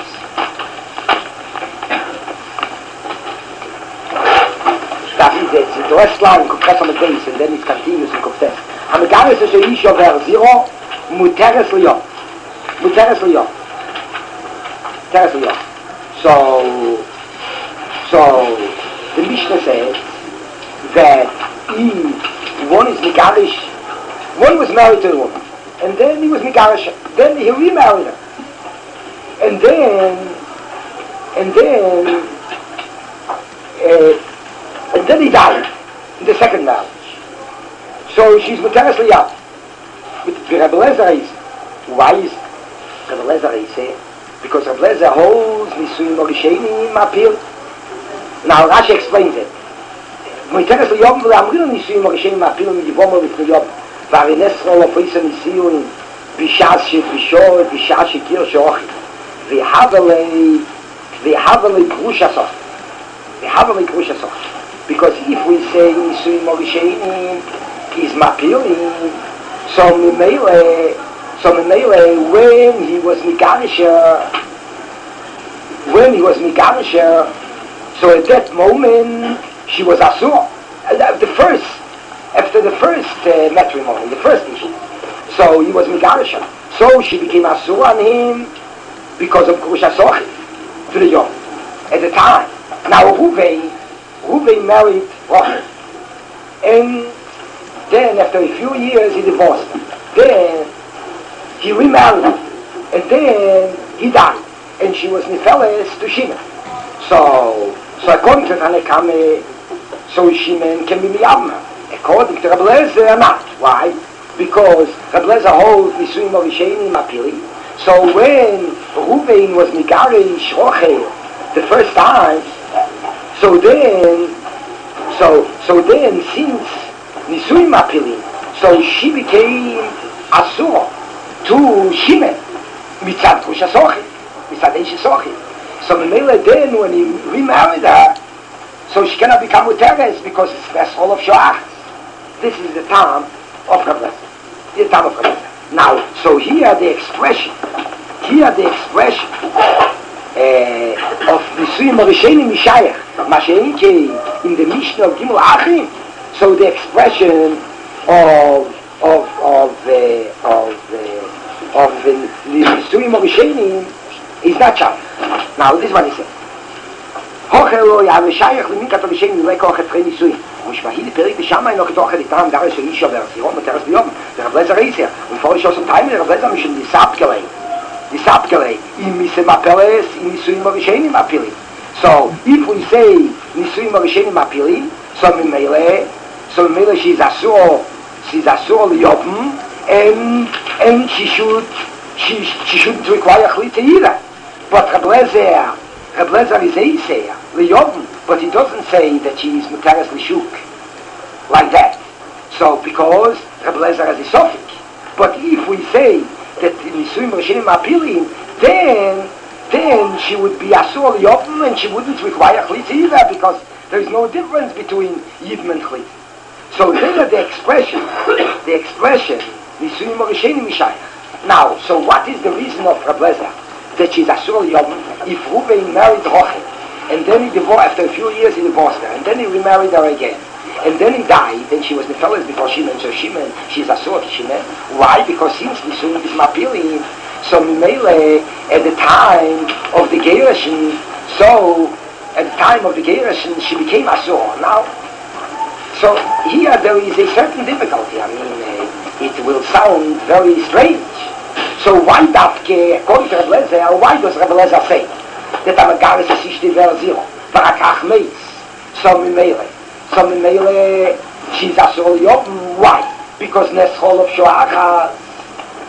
That is it. In the last line, could press on the base, and then it continues in Kuftes. Hamigaris is a ish over zero, Muteres Liyom. Muteres Liyom. Muteres Liyom. So, so, the Mishnah says that if one is Megarish, one was married to a woman, and then he was Megarish, then he remarried her. And then, and then, uh, and then he died in the second marriage. So she's Muteres Liyam. With Reb Lezer is, why is Reb Lezer is? Because Reb Lezer holds Nisuim Arishenim Apil. Now Rashi explains it. Muteres Liyam v'lamrin Nisuim Arishenim Apil midivomer v'tniyom. V'arinesro l'foisa Nisuim b'shas shebishor b'shas shekir shochi. V'havelei v'havelei grusha soch. V'havelei grusha soch. Because if we say Nisuim Arishenim is Mapilim, so Mimele, so Mimele, when he was Migarisha, when he was Migarisha, so at that moment she was Asur. The first, after the first uh, matrimony, the first issue. So he was Migarisha. So she became Asur on him because of Grusha Sochi to the young at the time. Now Ruvain, Ruvain married Rachel, and then after a few years he divorced her. Then he remarried her, and then he died, and she was Nifeles to Shimon. So, so according to Tanekame, so Shimon can be Miyavma. According to Reb Lezer, not. Why? Because Reb Lezer holds Nisuim Arishenim Apili. So when Ruvain was Migarish Rochel the first time, so then, so so then since Nisuim Apilim, so she became Asur to Shimon mitzad Grusha Sochi, mitzad Eish Sochi. So Memele then when he remarried her, so she cannot become Muteres because it's the soul of Shoach. This is the time of Reb Lezer. The time of Reb Lezer. Now, so here the expression, here the expression uh, of Nisuim Arishenim Mishayach, Masha'inke in the Mishnah of Gimel Achim. So the expression of of of uh, of uh, of the Nisuim Arishenim is not Shayach. Now this is what he says. Hochelo Yavishayach Limikat Arishenim Leko Achetchei Nisuim. Ushmahili Perik B'Shamai Noch Etoch Editam Garis Yisho Verziron Muteres B'Yom. The Reb Lezer is here. Und vor ich aus dem Time der Reb Lezer mich in die Sapkelei. Die Sapkelei. Im Misem Apeles, im Nisuim Arishenim Apilim. So if we say Nisuim Arishenim Apilim, so Mimele, so Mimele she's Asur, she's Asur Liyobim, and and she should she she shouldn't require Chlita either. But Reb Lezer, Reb Lezer is Eiseya Liyobim, but he doesn't say that she is Muteres Lishuk like that. So because Reb Lezer has a suffix. But if we say that Nisuim Arishenim Apilim, then then she would be Asur Liyobim and she wouldn't require Chlita either because there is no difference between Yibim and Chlita. So then the expression, the expression, Nisuim Arishenim Mishayach. Now, so what is the reason of Reb Lezer that she's Asur Liyobim? If Ruvain married Rochel, and then he divorced, after a few years he divorced her, and then he remarried her again, and then he died, and she was Nefeles before Shimon, so Shimon, she's Asur to Shimon. Why? Because since Nisuim is Mapilim, so Mimele, at the time of the Gerushin, so at the time of the Gerushin, she became Asur. Now, so here there is a certain difficulty. I mean, uh, it will sound very strange. So why Dafke, according to Reb Lezer, why does Reb Lezer say that Amagaris is Ishti Verziro, Barakach Meis, so Mimele, so Mimele, she's Asur Liyobim? Why? Because Neschol of Shoachas,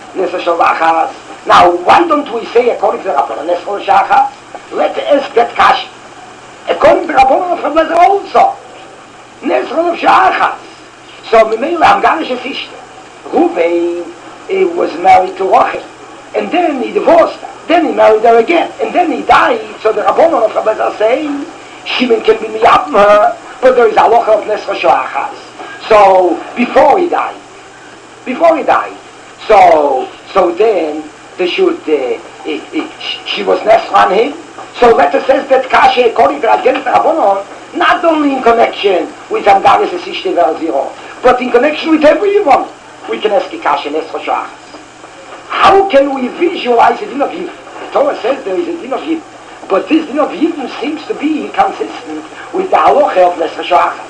Nesra Shachas. Now, why don't we say, according to the Rabbanon, Nesra Shachas? Let us get cash. According to the Rabbanon of Rabbi also. Nesra Shachas. So, Mimele, Hamganische sister. Ruvain uh, was married to Rachel. And then he divorced her. Then he married her again. And then he died. So the Rabbanon of Rabbi are saying, Shimon can be miyabim her, but there is a halacha of Nesra Shachas. So, before he died. Before he died. So, so then, they should, uh, it, it, she was Nesra on him. So letter says that Kasha, according to against the Rabbanon, not only in connection with Amgaris Esishte Ve'aziro, but in connection with everyone, we can ask Kasha Nesra Shachas. How can we visualize a din of Yid? The Torah says there is a din of Yid, but this din of Yid seems to be inconsistent with the halacha of Nesra Shachas.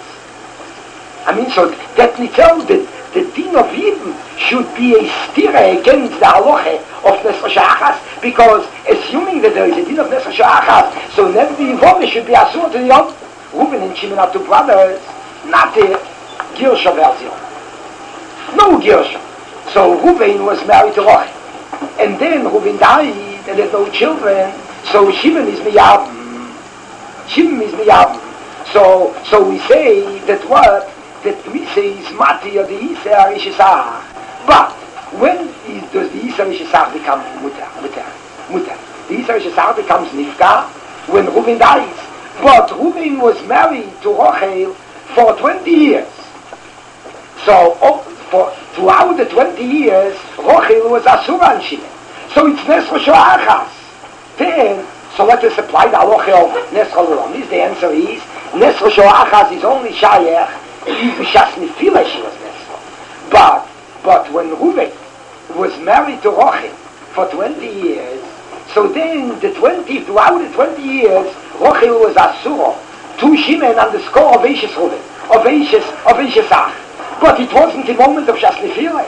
I mean, so that we tell that the din of Yidden should be a stira against the halacha of Nesra Shachas, because assuming that there is a din of Nesra Shachas, so never the Yivone should be asur to the Yom. Reuben and Shimon are two brothers, not a Girsha version. No Girsha. So Reuben was married to Rachel. And then Reuben died and had no children, so Shimon is miyabim. Shimon is miyabim. So, so we say that what? That we say is Mati or the Yisrael Ishesach. But when is, does the Yisrael Ishesach become mutter? Mutter. Mutter. The Yisrael Ishesach becomes Nifka when Reuben dies. But Reuben was married to Rachel for twenty years. So oh, for throughout the twenty years, Rachel was Asura and Shimon. So it's Nesra Shachas. Then, so let us apply the halacha of Nesra L'Olamis. The answer is, Nesra Shachas is only Shayach if B'shas Nefila she was Nesra. But, but when Reuben was married to Rachel for twenty years, so then the twenty, throughout the twenty years, Rachel was Asura to Shimon on the score of Eishes Reuben, of Eishes, of Eishesach. But it wasn't the moment of Shas Nefila.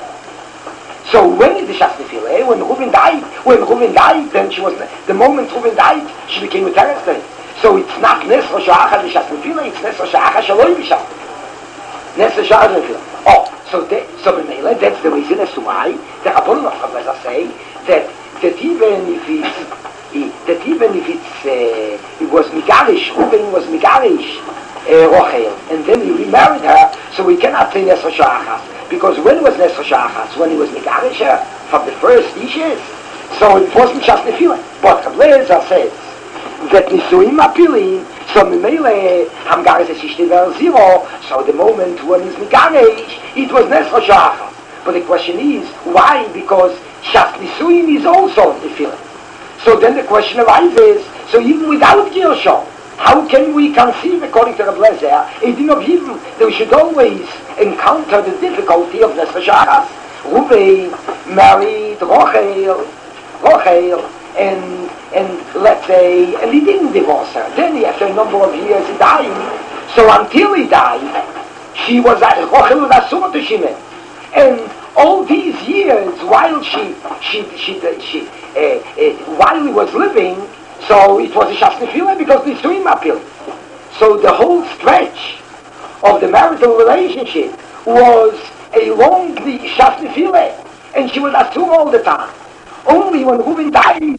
So when is the Shas Nefila? When Reuben died, when Reuben died, then she was, the moment Reuben died, she became a terrorist. So it's not Nesra Shachas Shas Nefila, it's Nesra Shachas Shaloi B'Shas Nefila. Nesra Shachas Nefila. Oh, so the, so B'Meila, that's the reason as to why the Rabbanon of Rabbi say that that even if it's that even if it's uh, it was Megarish, Reuben was Megarish uh, Rachel, and then he remarried her, so we cannot say Nesra Shachas, because when was Nesra Shachas? When he was Megarish her from the first issues, so it wasn't just Nefila. But Rabbi says that Nisuim Apilin, so Mimele Hamgaris Esishte Ve'aziro, so the moment when he's Megarish, it was Nesra Shachas. But the question is, why? Because Shas Nisuim is also Nefila. So then the question arises, so even without Girsha, how can we conceive, according to Rabbi Lezer, a din of Yidden, that we should always encounter the difficulty of Nesra Shachas? Reuben married Rachel, Rachel, and, and let's say, and he didn't divorce her. Then he, after a number of years, he died. So until he died, she was, Rachel was Asura to Shimon. And all these years, while she, she, she, she, uh, uh, while he was living, so it was a Shas Nefila because the Nisuim appealed. So the whole stretch of the marital relationship was a long Shas Nefila, and she was Asur all the time. Only when Reuben died,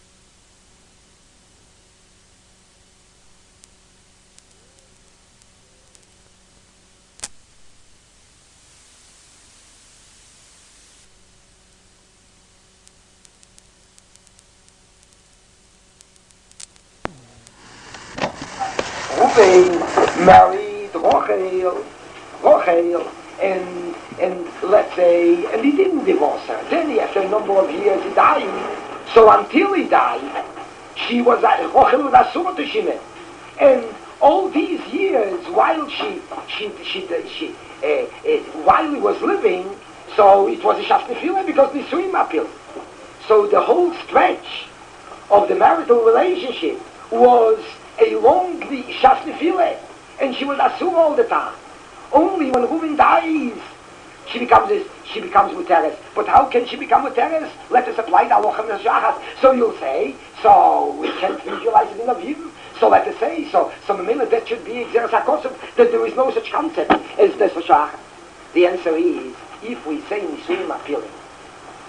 married Rachel, Rachel, and and let's say, and he didn't divorce her. Then he, after a number of years, he died. So until he died, she was Rachel was Asura to Shimon, and all these years while she she she she uh, uh, while he was living, so it was a Shas Nefila because Nisuim appealed. So the whole stretch of the marital relationship was a long Shas Nefila, and she was Asur all the time. Only when Reuben dies, she becomes this, she becomes Muteres. But how can she become Muteres? Let us apply the Halacha of Shachas. So you'll say, so we can't visualize it in a view. So let us say, so so Mamela, that should be Xeris HaKosov, that there is no such concept as Nesra Shachas. The answer is, if we say Nisuim appealing,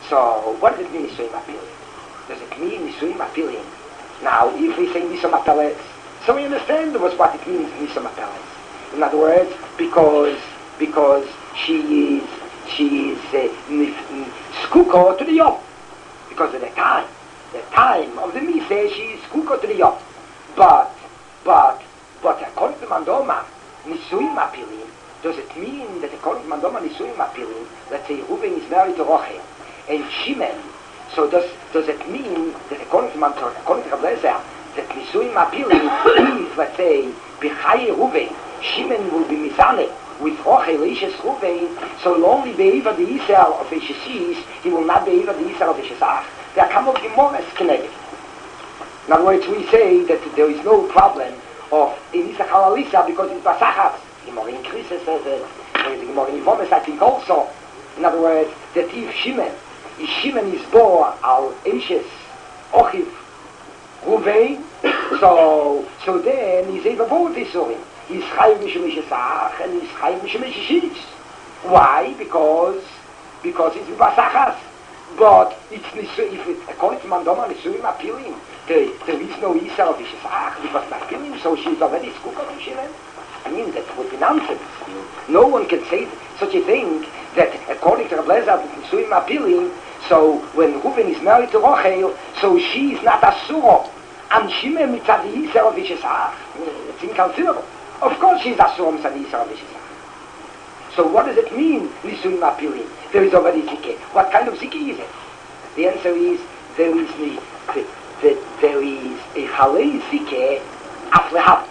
So, what does it mean, Nisuim Apilim? Does it mean Nisuim Apilim? Now, if we say Nisuim Apeles, so we understand what, what it means, Nisuim Apeles. In other words, because because she is she is uh, skuko to the yom, because of the time, the time of the Mise, she is skuko to the yom. But but but according to Mandoma, Nisuim Apilim, does it mean that according to Mandoma Nisuim Apilim, let's say Reuven is married to Rochel, and Shimon, so does does it mean that according to Mandoma, according to Rablezer, that Nisuim Apilim is, let's say, B'chai Reuven, Shimon will be Mizane with Rochel, Ishes Reuven, so long he be over the Yisrael of Eshesis, he will not be over the Yisrael of Eshesach. There come of Gemores connected. In other words, we say that there is no problem of Elisa Halalisa because it's Basachas. Gemara in Krisis says it, there is a Gemara in Yivomes, I think also. In other words, that if Shimon, if Shimon is born al Eshes, Ochiv, Reuven, so so then he's able both Isurim. He's Chayiv Mishum Eshesach and he's Chayiv Mishum Esheshis. Why? Because because it's Basachas. But it's Nisu, if it, according to Mandoma, Nisuim Apilim, there, there is no Yisrael of Eshesach because Apilim, so she's already Skukot to Shimon. I mean, that would be nonsense. No one can say such a thing that according to Rablezer, Nisuim Apilim, so when Reuven is married to Rochel, so she is not Asuro. And Shimon mitzad Yisrael of Eshesach. It's inconceivable. Of course she's Asuro mitzad Yisrael of Eshesach. So what does it mean, Nisuim Apilim? There is already Zike. What kind of Zike is it? The answer is, there is the, the, the there is a Halei Zike af Lehav.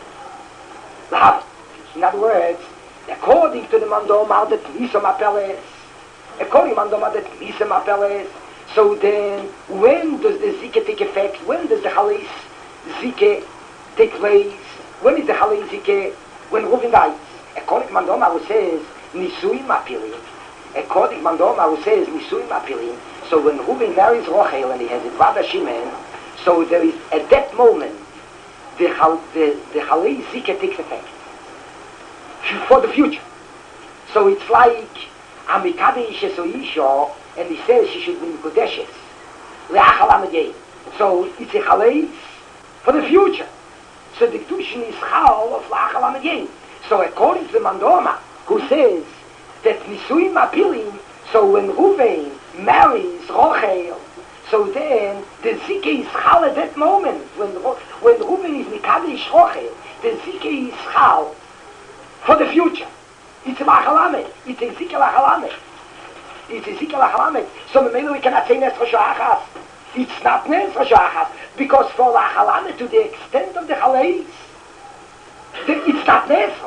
Lehav. In other words, according to the Mandoma that Nisuim Apeles, according to Mandoma that Nisuim Apeles, so then, when does the Zike take effect? When does the Halei Zike take place? When is the Halei Zike? When Reuven dies. According to Mandoma, who says Nisuim Apilim, according to Mandoma, who says Nisuim Apilim, so when Reuven marries Rochel and he has a brother Shimon, so there is, at that moment, the the the Halei Zike takes effect for the future. So it's like Amikade Ishes or Isha, and he says she should be Kodeshes. Le'achal again. So it's a Halei for the future. So the Kedushin is Chal of Le'achal again. So according to the Mandoma, who says that Nisuim Apilim, so when Reuven marries Rochel, so then the Zike is Chal at that moment. When when Reuven is Mikadesh Rochel, the Zike is Chal for the future. It's a Lachalame. It's a Zike Lachalame. It's a Zike Lachalame. So maybe we cannot say Nes Roshachas. It's not Nes Roshachas. Because for Lachalame, to the extent of the Chaleis, it's not Nesro.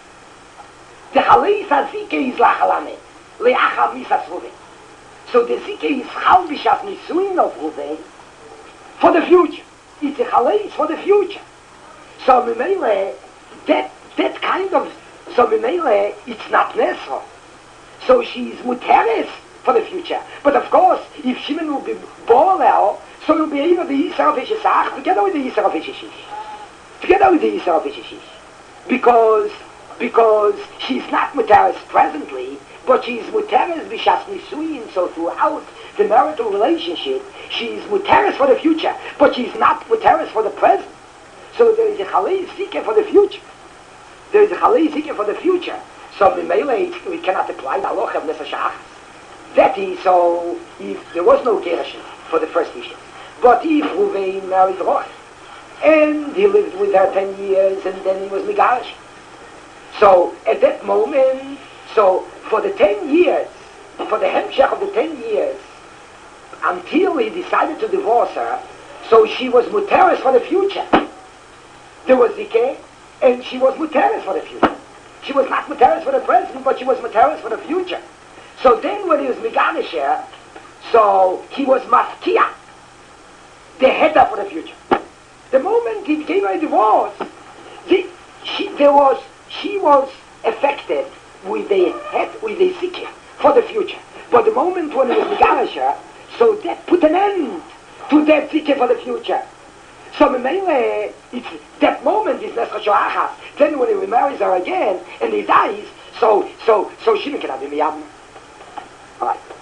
The Chaleis HaZike is Lachalame. Le'achal Misas Reuven. So the Zike is Chal B'shas Nisuin of Reuven for the future. It's a Chaleis for the future. So Mimele, that, that kind of, so Mimele, it's not Nesro. So she is Muteres for the future. But of course, if Shimon will be born now, so he'll be able the Yisrael of Eshesach together with the Yisrael of Esheshish. Together with the Yisrael of Esheshish. Because, because she's not Muteres presently, but she's Muteres B'shas Nisuin, so throughout the marital relationship, she's Muteres for the future, but she's not Muteres for the present. So there is a Chalei Zike for the future. There is a Chalei Zike for the future. So Mimele, we cannot apply the halacha of Nesa Shachas. That is, so if there was no Gershon for the first issue, but if Reuven married Roch, and he lived with her ten years, and then he was Megarish. So at that moment, so for the ten years, for the hemshech of the ten years, until he decided to divorce her, so she was Muteres for the future. There was Zike, and she was Muteres for the future. She was not Muteres for the present, but she was Muteres for the future. So then when he was Meganisher, so he was Mafkia, the header for the future. The moment he gave her a divorce, the, she, there was, she was affected with the head, with the Zike for the future. But the moment when he was Meganisher, so that put an end to that Zike for the future. So Memele, it's that moment is Nesra Shoachas. Then when he remarries her again and he dies, so so so Shimon cannot be Miyam. Alright.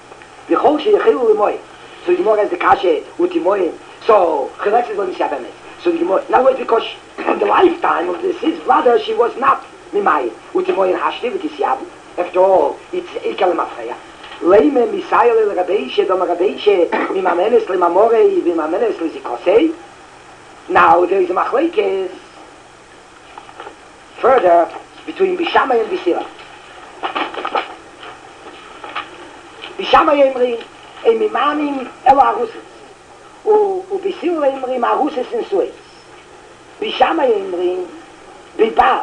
The whole sheyichilu l'moy. So the Gemara has the kashe utimoy. So chiletzes lo misyabemes. So the Gemara, in other words, because in the lifetime of this his brother, she was not mimayim. Utimoy hashtiv v'tisyab. After all, it's ikal mafreya. Leime misayel el rabeishe dom rabeishe mimamenes lemamorei v'mamenes lezikosei. Now there is a machlekes further between Bishamai and Bisila. Bishamai emri emimanim el arusis, u u Bisila emri arusis in Suez. Bishamai emri bibal,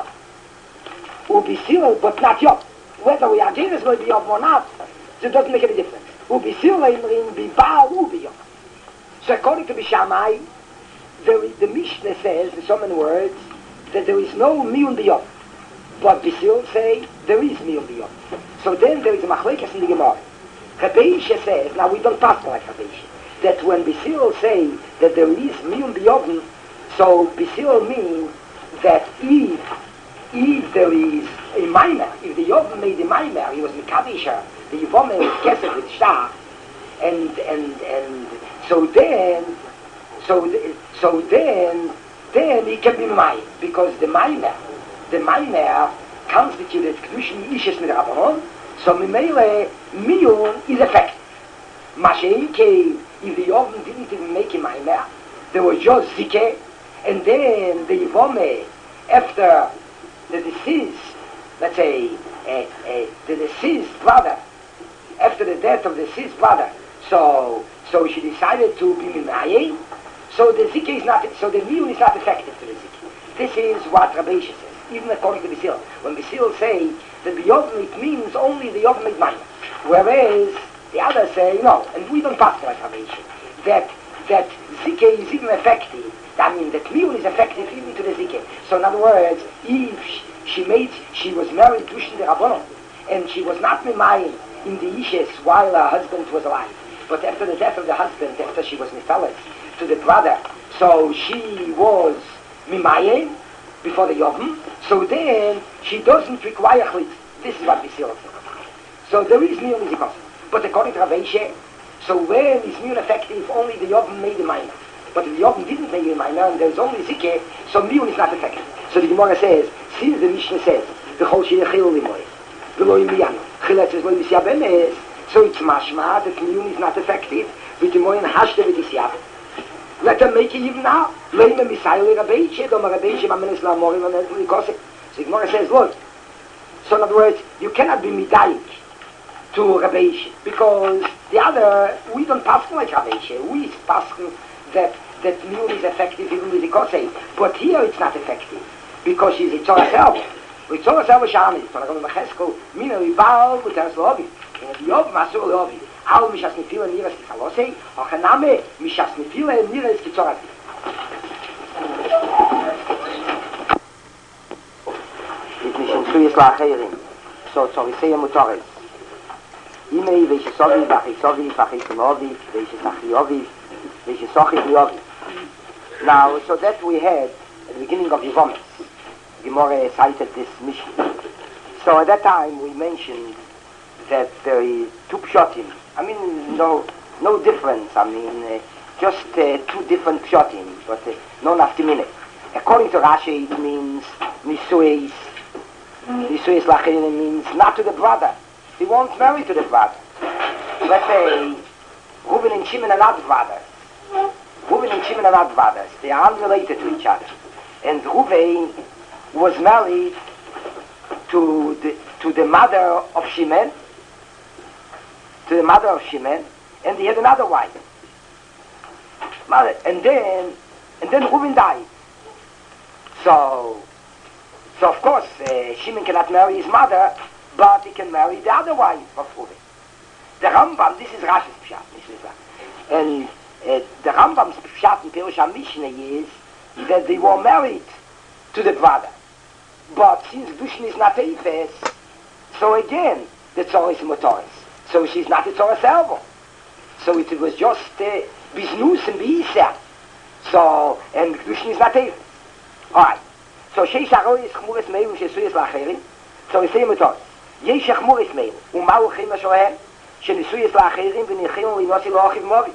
u Bisila but not Yob. Whether we are James will be Yob or not, it doesn't make any difference. U Bisila emri bibal u biyob. So according to Bishamai, the, the Mishnah says in so many words that there is no miyun biyob. But Bisil say there is miyun biyob. So then there is a machlekes in the Gemara. Rabbeisha says, now we don't pass like Rabbeisha, that when Bisil say that there is miyun biyob, so Bisil means that if if there is a minor, if the Yov made a minor, he was Mikabisha, the Yvom made Kesef with Shah, and and and so then so th- so then then he can be Mai, because the minor the minor constituted Kedushin Ishes mit Rabbanon, so Mimele Miyun is effective. Mashenke, if the Yovim didn't even make a minor, there was just Zike, and then the Yvome, after the deceased, let's say, uh, uh, the deceased brother, after the death of the deceased brother, so so she decided to be Mimayim, so the Zike is not, so the Miyun is not effective to the Zike. This is what Rabbi says. Even according to Bisil. When Bisil say that the Yovim, it means only the Yovim minor. Whereas the others say no, and we don't pass like Rabbi that that Zike is even effective. I mean that Miyun is effective even to the Zike. So in other words, if she, she made she was married to the Rabbanon, and she was not Mimayim in the Ishes while her husband was alive, but after the death of the husband, after she was Nifeles to the brother, so she was Mimayim before the Yovim, so then she doesn't require chlit. This is what we see also. So there is Miyun is but according to Rabbeishe, so when is Miyun effective, only the Yovim made the minor. But if the Yovim didn't make the minor and there is only Zike, so Miyun is not effective. So the Gemara says, since the Mishnah says, the Chol Sheyechil Limoy, the Lo Yimiyanu, Chilet says Lo Yisya Bemes, so it's mashma that Miyun is not effective, with the Moyin Hashte with Yisya. Let them make it even now. Leime misayel Rabbeishe, dom Rabbeishe mamenes la'amorim mamenes l'ikosek. So the Gemara says, look, so in other words, you cannot be midayik to Rabbeishe, because the other, we don't pass like Rabbeishe. We pass that that Miyun is effective even with the Kosei. But here it's not effective, because she's a Tzorah Selva. With Tzorah Selva Shani, Tzorah Selva Mechesko, Mina Ribal, Muteres Lovi. And the Yov Masur Lovi. Al Mishas Nefila Niras Kichalosei, Ochaname Mishas Nefila Niras Kitzorah. It Mishim Suyas La'acherim. So Tzorisei Mutores. Imei Veishisovi, Vachisovi, Vachisilovi, Veishisachiyovi, Veishisochi Yovi. Now, so that we had at the beginning of Yevomes, Gemara cited this Mishnah. So at that time we mentioned that there is two pshatim. I mean, no, no difference. I mean, uh, just uh, two different pshatim, but uh, no nafkamina. According to Rashi, it means nisuis. Nisuis lachein means not to the brother. He won't marry to the brother. Let's say Reuben and Shimon are not brothers. Reuben and Shimon are not brothers. They are unrelated to each other. And Reuben was married to the to the mother of Shimon. To the mother of Shimon, and he had another wife. Mother, and then, and then Reuben died. So, so of course, uh, Shimon cannot marry his mother, but he can marry the other wife of Reuben. The Rambam, this is Rashi's Pshat, and uh, the Rambam's Pshat in Perush HaMishnah is that they were married to the brother. But since Dushin is not Eifes, so again, the Tzorah is Motoris. So she's not a Tzorah Selva. So it was just uh, Biznus and Beiser. So, and Kedushin is not Eifes. Alright. So Sheish Aroi is Chmuris Meilu Shesuyas Lacherim. So we say Motoris. Yesh Chmuris Meilu. Umau Chima Shohem. שניסוי לאחרים וניחים לנוסי לאחיו מורי.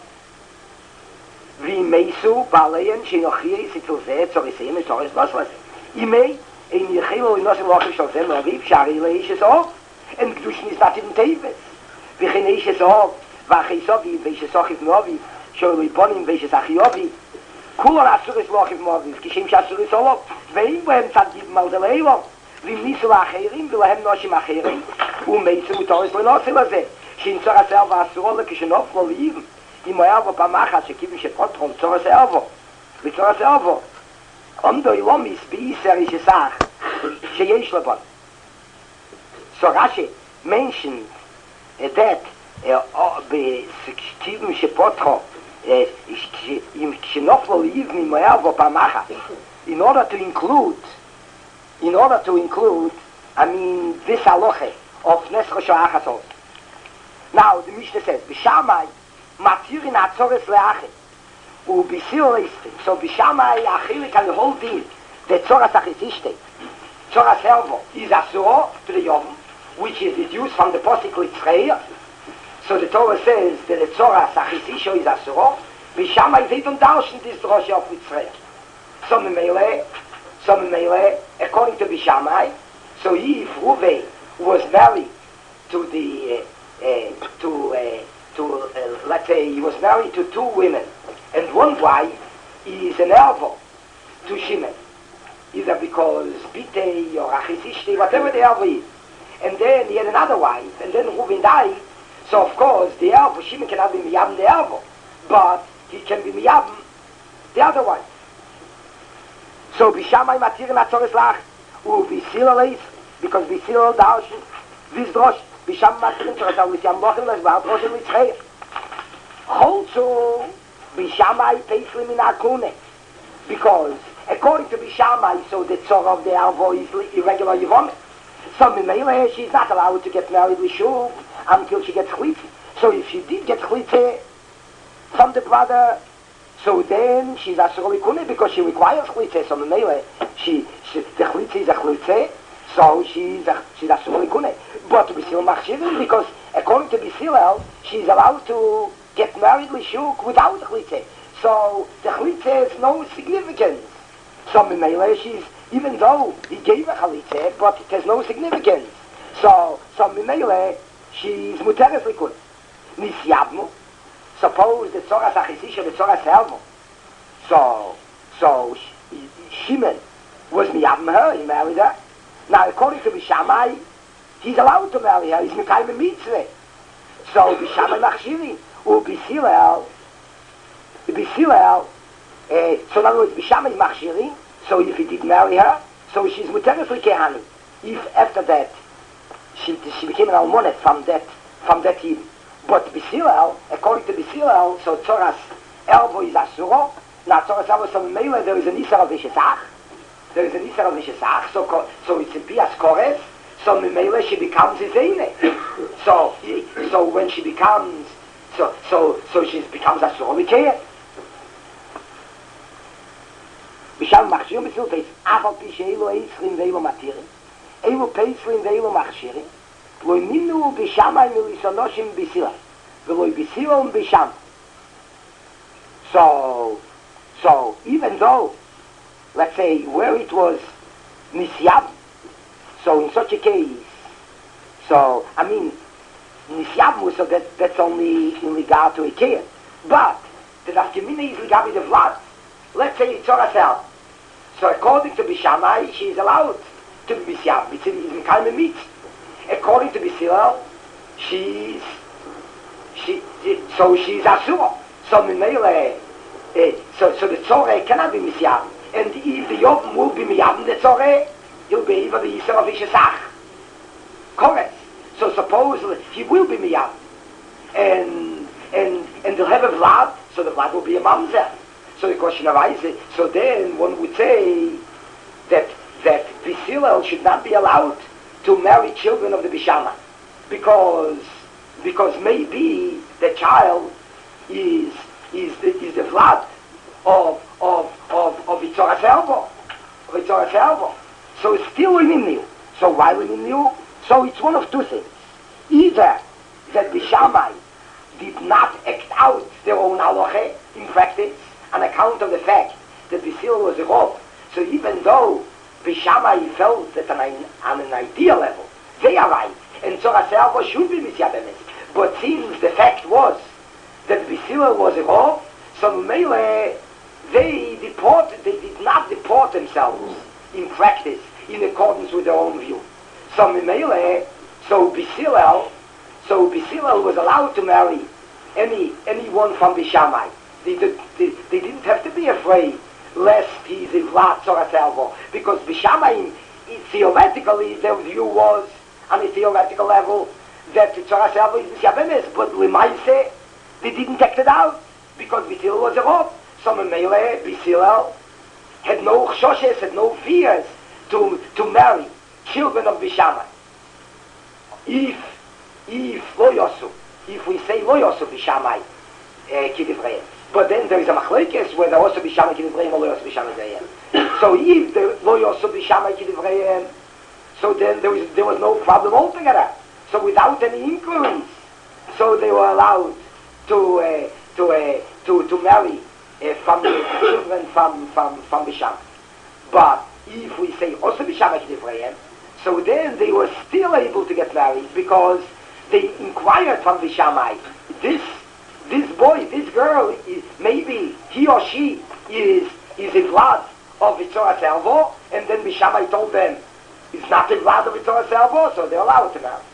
וימייסו בעליהם שנוכיח אצל זה צוריסים ותורס נוסלס. ימי אין ניחים לנוסי לאחיו של זה מורי, שערי לאיש אסור, אין קדוש נסתתים טייבס. וכן איש אסור, ואחי סובי, ואיש אסוחיו מורי, שאולוי פונים ואיש אסחיובי, כולן אסורס לאחיו מורי, כשם שאסורס עולו, ואין בהם צדיב מלדלאילו, וניסו לאחרים ולהם נושים אחרים, ומייסו ותורס לנוסי לזה. שימצור הסרבו אסורו לכשנופלו לאיב, אם הוא ארבו פעם אחת שכיוון שפוטרו לצור הסרבו, לצור הסרבו. עומדו אילומיס באיסר איש אסך שיש לבון. So Rashi mentioned uh, that בכיוון שפוטרו, אם כשנופלו לאיב אם הוא ארבו פעם אחת, in order to include, in order to include, I mean, this halacha of Nescho Shoachas also. Now, the Mishnah says, Bishamai, Matirin Atzores Leache, U Bisil Leistrim. So Bishamai, Achille can hold in the Tzoras Achisishte. Tzoras Helvo is Asuro to the Yom, which is deduced from the Posik Litzreir. So the Torah says that the Tzoras Achisisho is Asuro. Bishamai, they don't darshan this Drosha of Litzreir. So Memele, so Memele, according to Bishamai, so he, if Ruve was married to the... Uh, Uh, to, uh, to uh, let's say, he was married to two women, and one wife is an elvo to Shimon, either because Bitei or Achisishti, whatever the elvo is. And then he had another wife, and then Reuben died, so of course the elvo, Shimon cannot be miyabim the elvo, but he can be miyabim the other wife. So Bishamai Matirin Atzores Lach, U Bisila Leis, because Bisila Darshan, Vizdrosh, Bisham Matrin to Rasal with Yambochim as well, Roshim Mitzrayim. Also, Bishamai Peislim in Akune. Because, according to Bishamai, so the tzor of the Arvo is irregular Yevomit. So, Mimele, she's not allowed to get married with Shub until she gets Chalitzi. So, if she did get Chalitzi from the brother, so then she's Asur Likune because she requires Chalitzi. So, Mimele, she, she, the Chalitzi is a Chalitzi. So she's a, she's a Sumalikune. But to Bisil Machshivim, because according to Bisilel, she's allowed to get married with Shuk without the Chlitze. So the Chlitze has no significance. So Mimele, she's, even though he gave her Chlitze, but it has no significance. So, so Mimele, she's Muteres Likun. Nisyabmu, suppose the Tzoras Achisisha, the Tzoras Helmo. So, so Shimon was Miyabim her, he married her. Now, according to Bishamai, he's allowed to marry her. He's Mekayim a mitzvah. So, Bishamai machshiri. U Bisilel, Bisilel, uh, so in other words, Bishamai is machshiri. So if he did marry her, so she's muteres l'kehani. If after that, she, she became an almonet from that, from that year. But Bisilel, according to Bisilel, so Tzoras Elvo is Asuro. Now, Tzoras Elvo, so in Mele, there is an Isar of Vishesach. There is an Isar of Vishesach, so, so it's in Pias Kores, so Mimele she becomes his Eine. So, so when she becomes, so, so, so she becomes a Suromikeh. Bisham Machshirim Bisil Peis, Afal Pishe Elo Eitzrim Veilo Matirim, Elo Peisrim Veilo Machshirim, Lo Ninu Bishamai Milisonoshim Bisila, Velo Bisilom Bisham. So, so, even though, let's say, where it was Nisyab, so in such a case, so, I mean, Nisyab, so that, that's only in regard to a kid. But, the Nafkamina is regarding the blood. Let's say it's herself. So according to Bishamai, she is allowed to be Nisyab. It's in kind of meat. According to Bisilel, she's, she, so she's Asura. So Mimele, uh, so, so the Tzoreh cannot be Nisyab. And if the Yom will be Miyam the Tzoreh, he'll be even the Yisra of Ishesach. Correct. So suppose he will be Miyam. And, and, and they'll have a Vlad, so the Vlad will be a Mamzer. So the question arises, so then one would say that, that Bisilel should not be allowed to marry children of the Bishama. Because, because maybe the child is, is, the, is the Vlad of, of, of, of Itzoras Elbo, of Itzoras Elbo. So it's still Limimniu. So why Limimniu? So it's one of two things. Either that the Shammai did not act out their own halacha in practice on account of the fact that Bisila was a Rob. So even though the Shammai felt that on an, on an ideal level, they are right, and Tzora Servo should be Misyabemes. But since the fact was that Bisila was a Rob, so Mele, they deported, they did not deport themselves in practice in accordance with their own view. So Mele, so Bisila, so Bisila was allowed to marry any anyone from the Shammai. They, did, they, they didn't have to be afraid lest he's a Vlad Tzora Servo, because Bishamayim, theoretically, their view was, on a theoretical level, that Tzora Servo is Misyabemes, but Lemaise, they didn't act it out, because Bisila was a Rob. So Mele, Bisila, had no choshes, had no fears to, to marry children of Bishamai. If, if Lo Yosu, if we say Lo Yosu Bishamai, uh, Kidivreim, but then there is a machlekes where there also Bishamai Kidivreim or Lo Yosu Bishamai Zayim. So if the Lo Yosu Bishamai Kidivreim, so then there was, there was no problem altogether. So without any inquiries, so they were allowed to uh, to uh, to to marry uh, from the children from from from Bishamai. But if we say also Bishamai Kidivreim, so then they were still able to get married because they inquired from Bishamai. This this boy, this girl, is, maybe he or she is is a Vlad of Tzora Servo, and then Bishamai told them it's not a Vlad of Tzora Servo, so they're allowed to marry.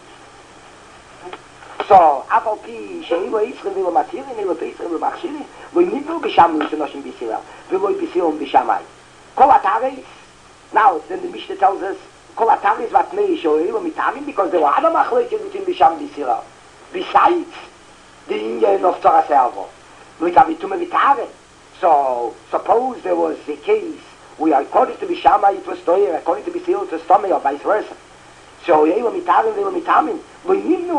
So, Afal Pi, Sheilo Yisrael Vilo Matirin, Elo Beisrael Vilo Machshirin, Lo Nivru Bishamai Yisrael Bisirel, Vilo Bisirel Bishamai. Kol Ataris, now then the Mishnah tells us, Kol Ataris Vat Mei Sheilo Mitarim, because there were other machlekes between Bisham and Bisirel. Besides the Indian of Tzora Servo, with Avitume Mitarim. So, suppose there was a case where according to Bishamai it was Toyer, according to Bisirel it was Tomei, or vice versa. So, Elo Mitarim, Elo Mitarim, so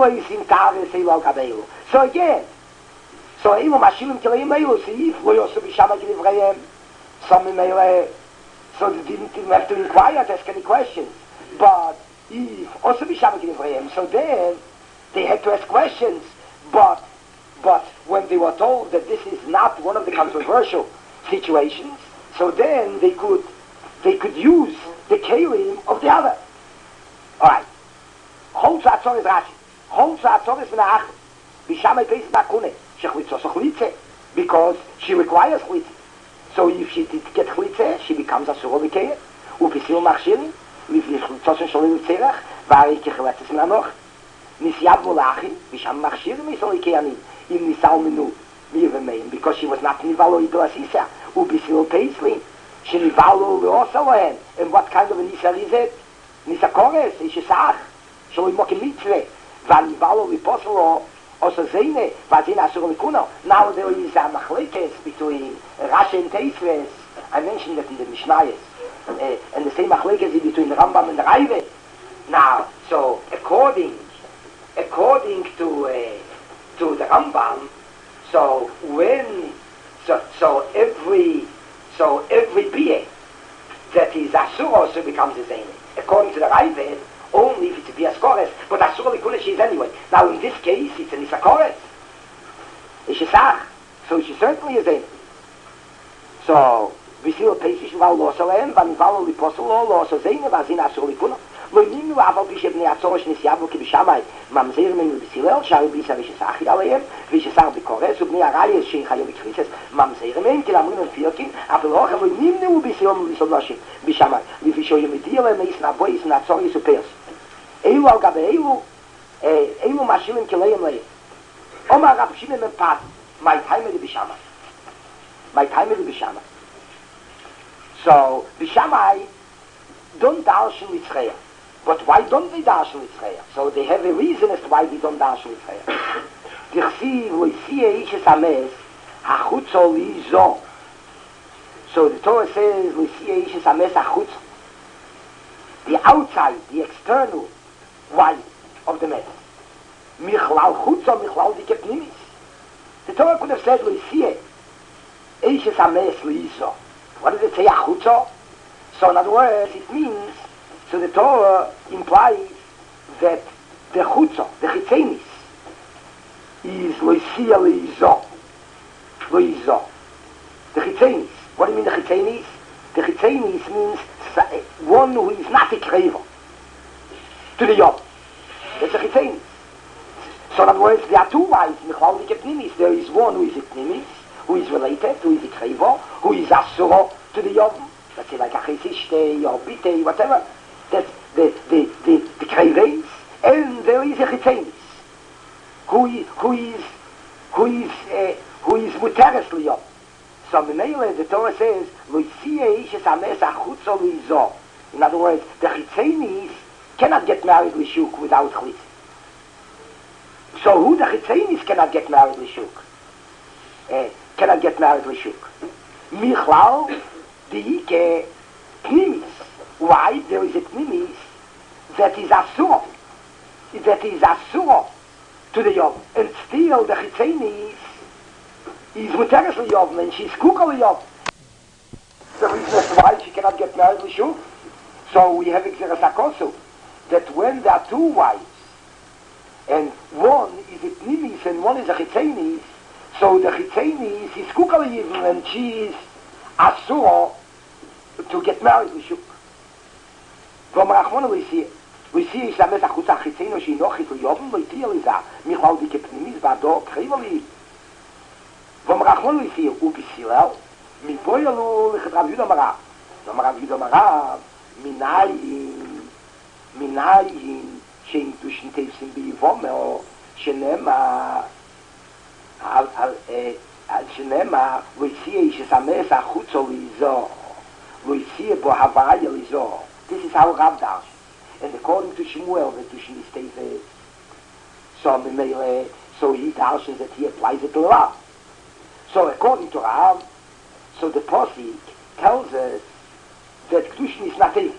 again, so Elo Mashirim Kileim Elo, see if Lo Yosu Bishamai Kidivreim, some Mele, so they didn't even have to inquire to ask any questions. But if also Bishamai Kidivreim, so then they had to ask questions. But but when they were told that this is not one of the controversial situations, so then they could they could use the Kelim of the other. All right. Holz Atzor is Rashi. Holz Atzor is Menach. Bishamai Peis Bakune. She chlitzos chlitze. Because she requires chlitze. So if she did get chlitze, she becomes a surolikeir. Upisil Machshirin. Livli chlitzos and Sholil Tzerach. Vari kechletzes Menanoch. Nisyad Molachim. Bisham Machshirin Misolikeani. Im Nisal Minu. Mivemeim. Because she was not Nivalo Iglasisa. Upisil Peislin. She Nivalo Leosa Lohen. And what kind of a Nisa is it? Nisa Kores. Ishesach. Shall mock in mitzvah, van Valo Viposolo, also Zene, Vazina Surlikuno. Now there is a machlekes between Rashi and Teisves. I mentioned that in the Mishnayos. Uh, and the same machlekes is between the Rambam and the Raive. Now, so according according to uh, to the Rambam, so when so so every so every being that is Asur also becomes a Zene. According to the Raive, only if it's a Biaskores, but Asur Likule she is anyway. Now in this case, it's an Isakores. It's a Sach. So she certainly is in. So, Visil Peisish Val Losalem, Van Valo Liposolo, Losa Zene, Vazin Asur Likule. Lo Ninu Aval Bisheb Neatzorosh Nisyabu Kibishamai, Mamzer Men Visilel, Shari Bisa Vishasachi Aleem, Vishasar Bikores, Ubni Arayes, Sheikhayo Bikrises, Mamzer Men, Kilamrin and Firkin, Abelocha, Lo Ninu Bisilom Lisolashim, Bishamai, Vishoyo Medile, Meis Nabois, Natzori Supers. Eilu al gabe eilu, eilu mashilim kileim leim. Omar Rab Shimon ben Paz, my time is Bishamai. My time is Bishamai. So, Bishamai don't darshan Litzreya. But why don't they darshan Litzreya? So they have a reason as to why they don't darshan Litzreya. Dichsiv loisiye ishes ames, hachutzo lizo. So the Torah says, loisiye ishes ames hachutzo. The outside, the external white of the mess. Michlal chutzo, michlal dikepnimis. The Torah could have said, loisiye ishes ames lizo. What did it say, hachutzo? So in other words, it means, so the Torah implies that the chutzo, the chitzenis, is loisia leizo. Leizo. The chitzenis. What do you mean the chitzenis? The chitzenis means one who is not a craver to the yom. That's a chitzenis. So in other words, there are two wives in the Chaldik Pnimis. There is one who is a Pnimis, who is related, who is a craver, who is asuro to the yom. Let's say like a chesishte or bite, whatever. That's the the the the cravings. And there is a chitzenis who is who is who is uh, who is muteres liyom. So Menele, the Torah says, in other words, the chitzenis cannot get married with Shuk without chalitz. So who the chitzenis cannot get married with Shuk? Uh, cannot get married with Shuk. Michlal, the Ike, Pnimis. Why? There is a Pnimis that is asur. That is asur to the Yom. And still the chitzenis is muteres liyom, and she's kuka liyom. The reason as why she cannot get married with Shuk. So we have Xeras HaKosu, that when there are two wives, and one is a Pnimis and one is a Chitzenis, so the Chitzenis is kuka liyom, and she is asur to get married with Shuk. V'marachmona we see, we see is ames achutza Chitzeno she nochit liyom, lo'itiyah liza, michlal dike Pnimis, v'ado kreiva li. ומרחמון לפי, ובסילל, מבוילו לחדרב יהודה מרב. ומרב יהודה מרב, מנהיים, מנהיים, שהם דושן תפסים ביבומר, שנאמר, על, על, על שנאמר, ויציע שסמס החוצו ליזו, ויציע בו הוויה ליזו. This is how Rav does. And according to Shmuel, the dushin is Tevet. So, so he does that he applies it to Rav. So according to Rav, so the Posik tells us that Kedushin is not Tevet.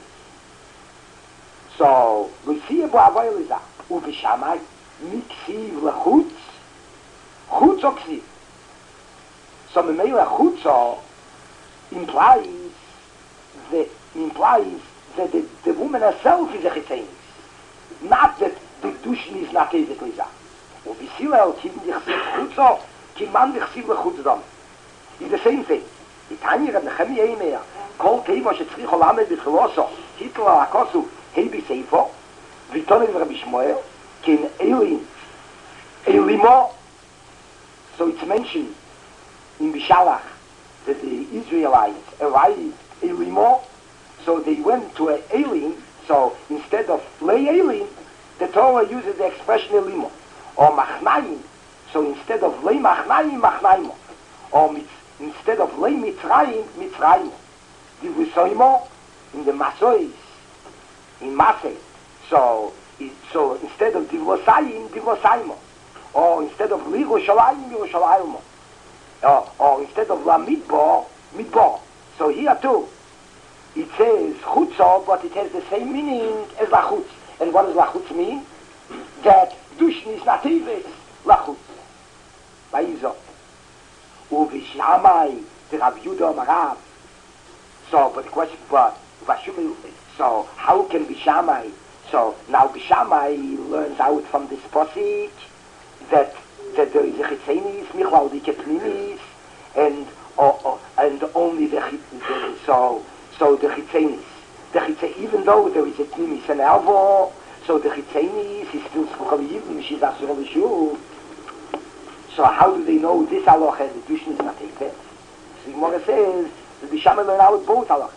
So, we see Bo Avoy Liza, Ubishamai, Miksiv Lechutz, Chutz o Ksiv. So Memela Chutz implies that, implies that the, the woman herself is a Chitzenis. Not that the Kedushin is not Tevet Liza. Ubisila Kiv Dichsiv Chutz Kiman dichsiv lechutz dam. It's the same thing. Itanya Reb Nechemi Eimer, Kol Teiva shetzrich olamed b'chiloso, Hitler HaKosu, Heibi Seifo, V'tonev Rabbi Shmuel, Kin Eilim, Eilimo. So it's mentioned in Bishalach that the Israelites arrived Eilimo, so they went to an Eilim, so instead of Lei Eilim, the Torah uses the expression Eilimo, or Machnayim. So instead of Lei Machnayim, Machnayim. Or mit, instead of Lei Mitzrayim, Mitzrayim. Divusoimo in the Masois, in Masay. So, it, so instead of Divosayim, Divosayim. Or instead of Yerushalayim, Yerushalayim. Or, or instead of La Midbo, Midbo. So here too, it says Chutzo, but it has the same meaning as Lachutz. And what does Lachutz mean? That Dushin is not Tevet, Lachutz. Vayizot. Uvishamai, the Rav Yehuda Marav. So, but the question, but, so, how can Bishamai? So, now Bishamai learns out from this posik that, that there is a Chitzenis, Michlal Dike Pnimis, and, or, or, and only the, the, so, so the Chitzenis. The Chitzenis, even though there is a Pnimis and Alvo, so the Chitzenis is still Schuchalim, she's Asur L'Shuv. So how do they know this halacha and the Dushin is not Tevet? So the Gemara says that the Shammai learn out both halachas.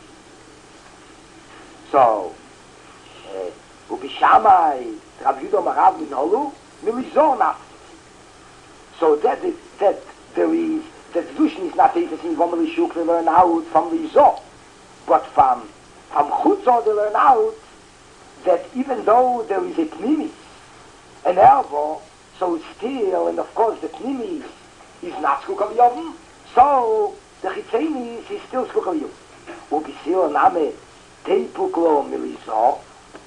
So, Ubishamai, Rav Yehuda Marav Minolu, Milizor not. So that is, that there is, that Dushin is not Tevet in Vomeli Shuk, they learn out from Lizor. But from, from Chutzor they learn out that even though there is a Pnimis, an Ervo, so still, and of course the Pnimis is not Skukal Yom, so the Chitzenis is still Skukal Yom. Ubisil Name Teipuklo Milizor.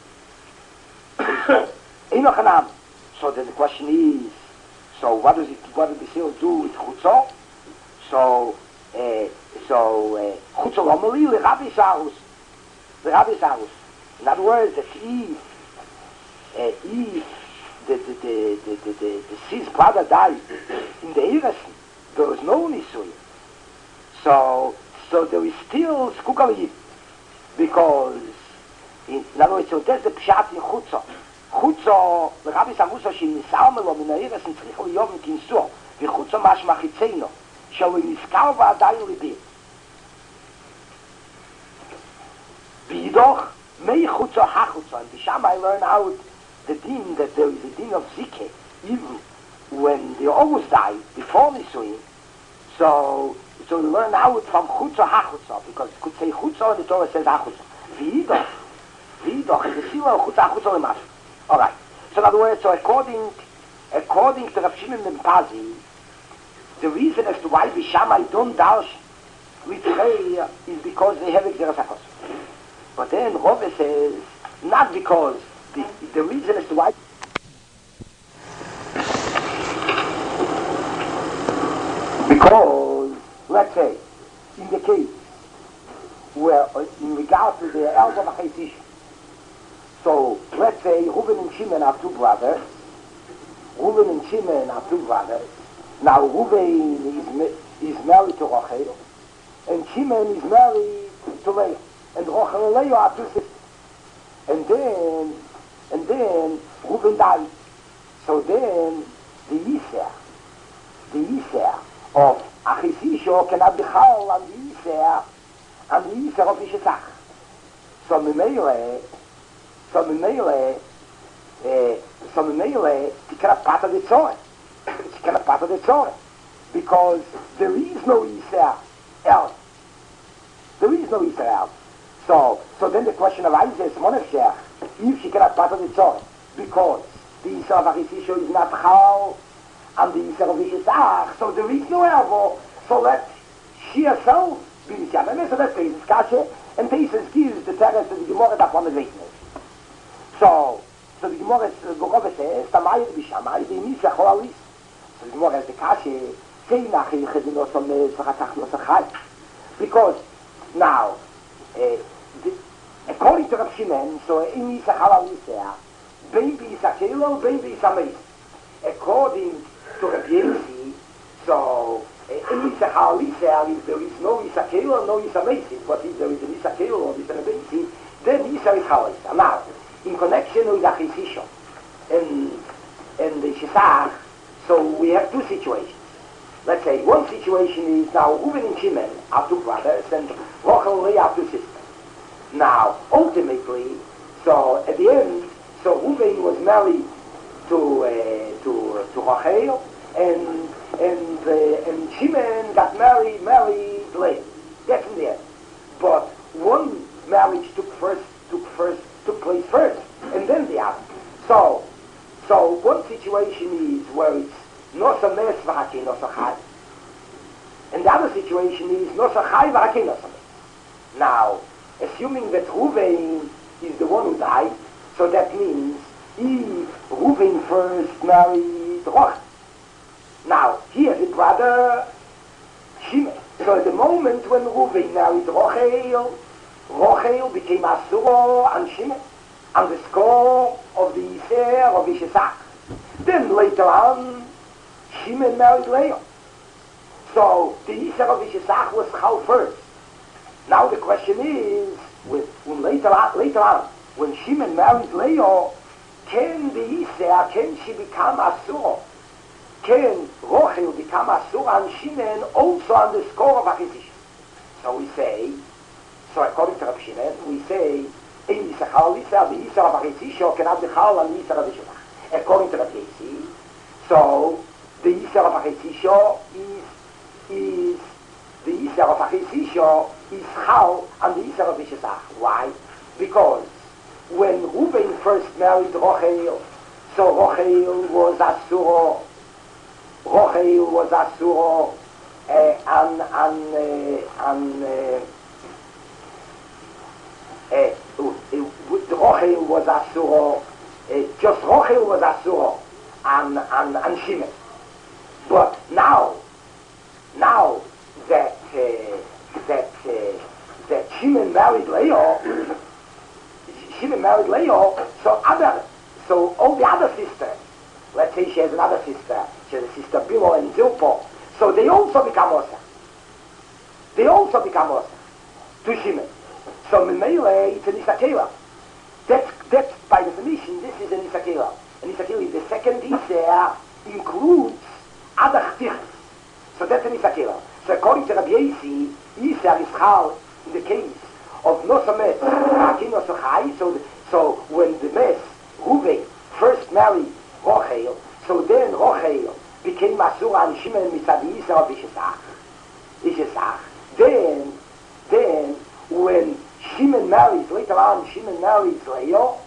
Enochanam. So then the question is, so what does it, what does Bisil do with Chutzor? So, uh, so, Chutzor Omeli le Rabbi Sarus. The Rabbi Sarus. In other words, that if, uh, if the, the, the, the, the, the, the Sis brother died in the Eressen, there was no Nisuin. So, so there is still Skukali, because, in, in other words, so that's the Pshat in Chutzo. Chutzo, the Rabbi Samuso, she Nisalmelo, in the Eressen, Tzricho Yom Kinsur, the Chutzo Mash Machitzeno, shall we Niskal Vadayin Libi. Bidoch, Mei Chutzo HaChutzo, and Bisham I learn out the din that there is a din of Zike, even when they always die before Nisuin. So, so we learn out from Chutzo HaChutzo, because it could say Chutzo and the Torah says HaChutzo. V'idoch, V'idoch is the Sila of Chutzo HaChutzo Lemash. Alright. So in other words, so according, according to Rav Shimon ben Pazi, the reason as to why the Shammai don't dash with Rei is because they have Exeras HaChutzo. But then Rove says, not because, the, the reason as to why because, let's say, in the case where, in regard to the elder Machaytish, so let's say Reuben and Shimon are two brothers, Reuben and Shimon are two brothers, now Reuben is, is married to Rachel, and Shimon is married to Leah, and Rachel and Leah are two sisters, and then, and then Reuben died, so then the Yisrael, the Yisrael of Achisisho cannot be Chal on the Yisrael, and the Yisrael of Yishesach. So Mimele, so Mimele, uh, so Mimele, she cannot part of the Tzorah. She cannot part of the Tzorah. Because there is no Yisrael else. There is no Yisrael else. So, so then the question arises, Monefshech, if she cannot part of the Tzorah, because the Yisrael of Achisisho is not Chal, and the Yisrael of Yishesach, so there is no elbow, so let she herself be Mishabem. So that's Tesis Kashe, and Tesis gives the terrace to the Gemara that one is waiting. So, so the Gemara says, Tamayit Bishamai, the Misha Cholalis. So the Gemara has the Kashe, say Nachi Chedino Somez, Vachatach Nosachai. Because, now, uh, the, according to Rav Shimon, so in Misha Cholalis, baby is a Kelo, baby is a Meis. According to Rabbi Yossi, so in Yisachar Yisrael, if there is no Yisachar, no Yisachar, but if there is a Yisachar or Yisachar, then Yisachar is Yisachar. Now, in connection with Achisisho and, and the Yishesach, so we have two situations. Let's say one situation is now Reuben and Shimon are two brothers and Rachel and Leah are two sisters. Now, ultimately, so at the end, so Reuben was married to uh, to to Rachel, and and uh, and Shimon got married married Leah. That's in the end. But one marriage took first took first took place first, and then the other. So so one situation is where it's nosa mes v'hakin nosa chai, and the other situation is nosa chai v'hakin nosa mes. Now, assuming that Reuven is the one who died, so that means if Reuven first married Rachel, now he has a brother Shimon. So at the moment when Reuven married Rachel, Rachel became Asuro and Shimon, on the score of the Yisrael of Yishesach. Then later on, Shimon married Leah. So the Yisrael of Yishesach was Chal first. Now the question is, when, when later on, later on, when Shimon married Leah, can the Yisrael, can she become Asur? Can Rachel become Asur and Shimon also on the score of acquisition? So we say, so according to Rav Shimon, we say, in Yisachar Yisrael, the Yisrael of acquisition cannot be Chal and Yisrael of Yishesach. According to Rav Yossi, so the Yisrael of acquisition is, is, the Yisrael of acquisition is Chal and the Yisrael of Yishesach. Why? Because when Reuben first married Rachel, so Rachel was Asuro, Rachel was Asuro, uh, and, and, uh, and, uh, uh, uh, Rachel was Asuro, uh, just Rachel was Asuro, and, and, and Shimon. But now, now that, uh, that, uh, that Shimon married Leah, Shimon married Leah, so other, so all the other sisters, let's say she has another sister, she has a sister Bilo and Zilpo, so they also become Osa. They also become Osa to Shimon. So Memele, it's an Isakela. That's, that's by definition, this is an Isakela. An Isakela is the second Isser includes other Chtichs. So that's an Isakela. So according to Rabbi Yossi, Isser is Chal in the case of Nosamet, Akino Sochai, so, so when the Mes, Ruve, first married Rochel, so then Rochel became Asura and Shimon Mitzad Isser of Ishesach. Ishesach. Then, then, when Shimon marries, later on Shimon marries Leo,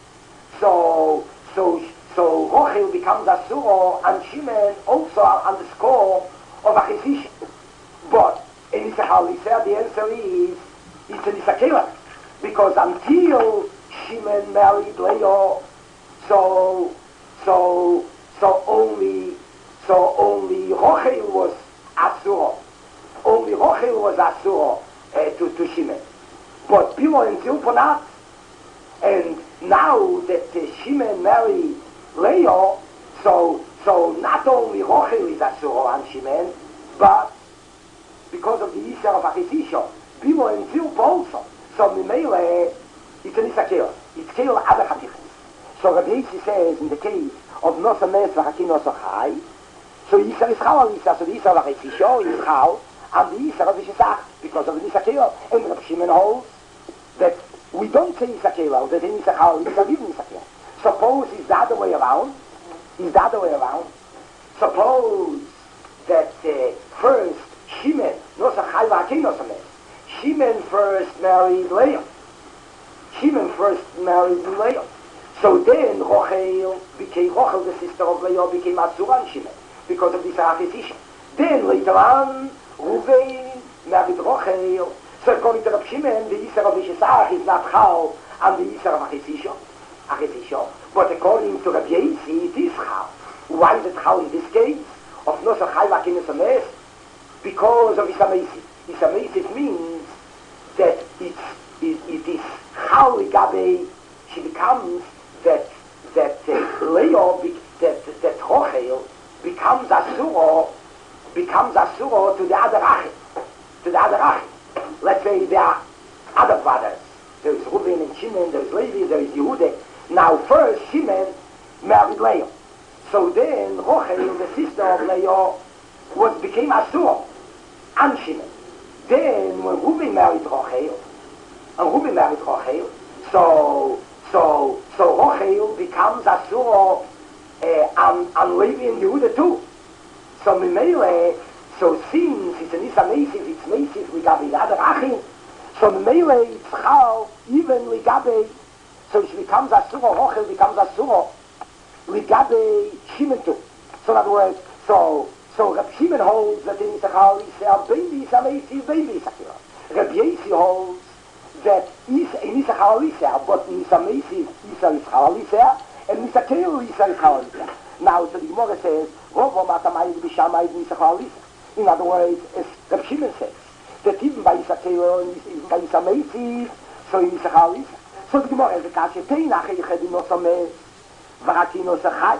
so, so, so Rochel becomes Asura and Shimon also on the score of Achizisha. But in Issachar, the answer is, it's an Isakela, because until Shimon married Leo, so, so, so only, so only Rochel was Asura. Only Rochel was Asura uh, to, to Shimon. But Bilo and Zilpo not. And now that uh, Shimon married Leo, so, so not only Rochel is Asura on Shimon, but because of the Isser of Achizisha, Bilo and Zilpo also. So Mimele, it's an Isakela. It's Kela Ada Chatichas. So Rabbi Yossi says in the case of Nosa Mes V'Hakin Nosa Chai, so Isser is Chal al Isser, so the Isser of Achizisha is Chal, and the Isser of Ishesach, because of the Isakela. And Rabbi Shimon holds that we don't say Isakela, that in Isser Chal, Isser even Isakela. Suppose it's the other way around, it's the other way around. Suppose that uh, first Shimon, Nosa Chai V'Hakin Nosa Mes, Shimon first married Leah. Shimon first married Leah. So then Rochel became, Rochel, the sister of Leah, became Asura and Shimon, because of this Achizisha. Then later on, Ruvain married Rochel. So according to Reb Shimon, the Isser of Ishesach is not Chal, and the Isser of Achizisha. Achizisha. But according to Rabbi Yossi, it is Chal. Why is it Chal in this case? Of Nosa Chai V'Hakin Nosa Mes? Because of Isameisi. Isameisi means that it's, it, it is Chal Gabe, she becomes that that uh, Leo, be, that that Rochel becomes Asura, becomes Asura to the other Achim, to the other Achim. Let's say there are other brothers. There is Reuben and Shimon, there is Levi, there is Yehuda. Now first Shimon married Leo. So then Rochel, the sister of Leo, was became Asura and Shimon. Then when Reuben married Rochel, and Reuben married Rochel, so so so Rochel becomes Asura uh, and, and Levi and Yehuda too. So Mimele, so since it's an Isa Meisiv, it's Meisiv Ligabe Yadar Achim, so Mimele it's Chal, even Ligabe, so she becomes Asura, Rochel becomes Asura, Ligabe Shimon too. So in other words, so so Reb Shimon holds that in Issachar Yisrael, baby Isa Meisiv, baby Issachar. Reb Yossi holds that is in Issachar Yisrael, but in Isa Meisiv, Isa Issachar Yisrael, and Issachar Isa Issachar Yisrael. Now, so the Gemara says, Rovo Matamayid B'Shamayid Issachar Yisrael. In other words, as Reb Shimon says, that even by Issachar, even by Isa Meisiv, so in Issachar Yisrael. So the Gemara says, Kashe Teinach Eichad Nosa Mes, V'Hakin Nosa Chai.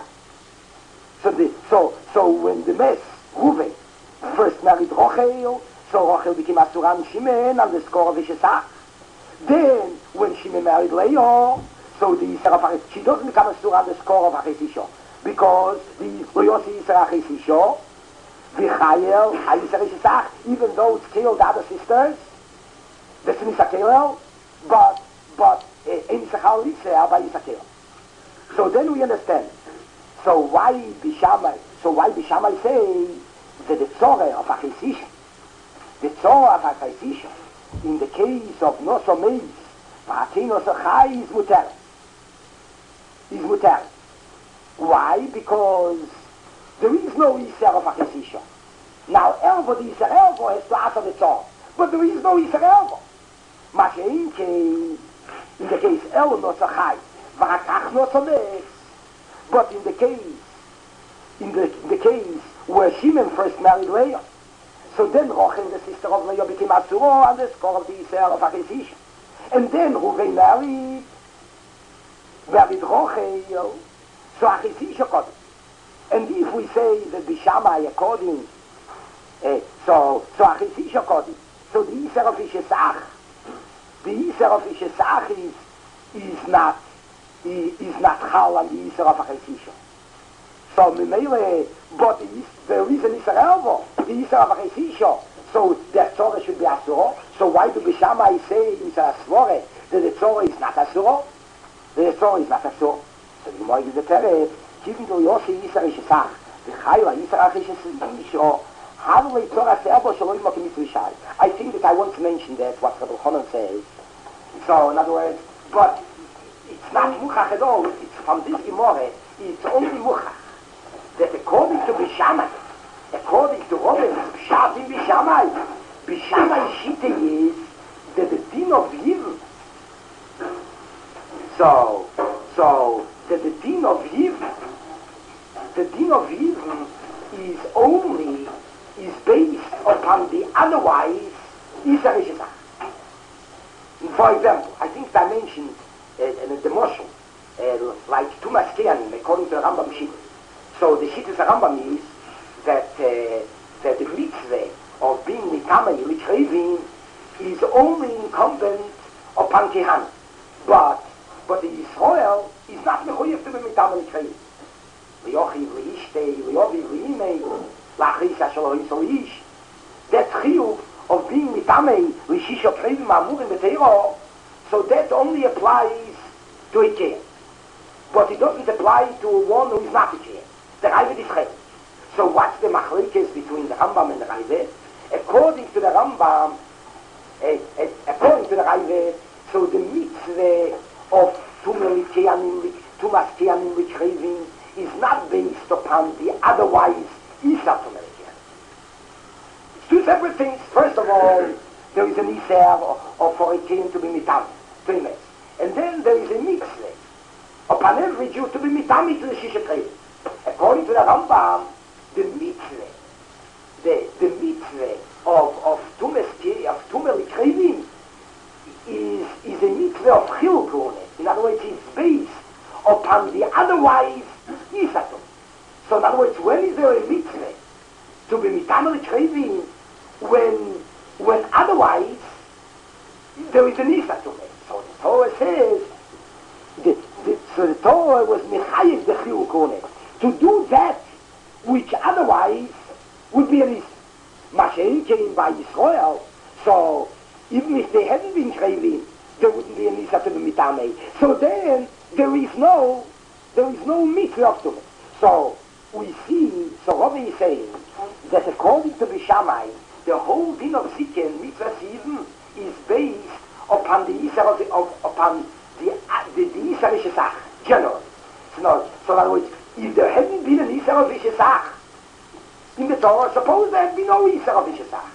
So the, so, so when the Mes, Ruven, first married Rochel, so Rochel became Asura and Shimon on the score of Ishesach. Then, when Shimon married Leo, so the Yisra of Achizisha, she doesn't become Asura on the score of Achizisha, because the Yossi Yisra Achizisha, V'chayel, Yisra Ishesach, even though it's killed the other sisters, that's in Yisrael, but, but, in Yisachar Yisrael by Yisrael. So then we understand. So why Bishamai, so why Bishamai say that the Tzorah of Achizisha, the Tzorah of Achizisha, in the case of Nosa Meis, V'Hakin Nosa Chai is Muter. Is Muter. Why? Because there is no Isser of Achizisha. Now, Elvo, the Isser Elvo has to answer the Tzorah. But there is no Isser Elvo. Mashein in the case El Nosa Chai, V'Hakach Nosa Meis. But in the case, in the, in the case where Shimon first married Leah, so then Rochel, the sister of Leah, became Asura on the score of the Yisrael of Achizisha. And then Ruven married, married Rochel, so Achizisha got it. And if we say that the Shammai according, uh, so, so Achisish according, so the Isser of Ishesach, the Isser of Ishesach is, is not, is, is not Chal on the Isser of Achisish. So, Mimele, but there is an Isser Elvo, the Isser of Achisish, so the Torah should be Asur. So why do the Shammai say in the Asvore that the Torah is not Asur? The Torah is not Asur. So the Gemara gives the Teretz, Even though Yossi Yisar Ishesach, the Chayla Yisar Achishesach, how will Torah say, Abo Shalom Mokim Yitzvishai? I think that I want to mention that, what Rabbi Chonon says. So, in other words, but it's not Muchach at all, it's from this Gemara, it's only Muchach. That according to Bishamai, according to Robin, Pshat in Bishamai, Bishamai Shite is that the din of Yivim. So, so, that the din of Yivim, the din of Yivim is only, is based upon the otherwise Yisar Ishesach. For example, I think I mentioned uh, in the Moshel, uh, like Tumas Keanim, according to the Rambam Shittas. So the Shittas Rambam is that uh, that the mitzvah of being Nitamei Likrevin is only incumbent upon Kehan. But but the Yisrael is not mechuyev to be Nitamei Likrevin. Liyochiv Liyishtei, Liyoviv Liyimei, Lachris Ashalohi Solish. That chiyuv of being Nitamei Lishisha Krevin Ma'amurim B'Teiro, so that only applies to a Kehan. But it doesn't apply to one who is not a Kehan. The Raivet is Chet. So what's the machlekes between the Rambam and the Raivet? According to the Rambam, eh, eh, according to the Raivet, so the mitzvah of Tumas Keanim Likrevin is not based upon the otherwise Isar Tumas Keanim. It's two separate things. First of all, there is an Isar of, of for a Kean to be Mitam, Tumas. And then there is a mitzvah upon every Jew to be Mitam to the Shisha Krevin. According to the Rambam, the mitzvah, the, the mitzvah of, of Tumas of Tumas Likrevin is, is a mitzvah of Chiluk. In other words, it's based upon the otherwise Yisatum. So in other words, when is there a mitzvah to be Mitam Likrevin when, when otherwise there is an Yisatum? So the Torah says, the, the, so the Torah was Mechayiv the Chiluk to do that which otherwise would be an Isra. Mashen came by Yisrael, so even if they hadn't been Krevin, there wouldn't be an Isra to the Mitamei. So then, there is no, there is no mitzvah of Tumas. So, we see, so Rabbi is saying, that according to Bishamai, the whole din of Ziken, mitzvah season, is based upon the Isra of, of, upon the, the, the Isra Ishesach, generally. So, no, so in other words, if there hadn't been an Isar of Ishesach in the Torah, suppose there had been no Isar of Ishesach.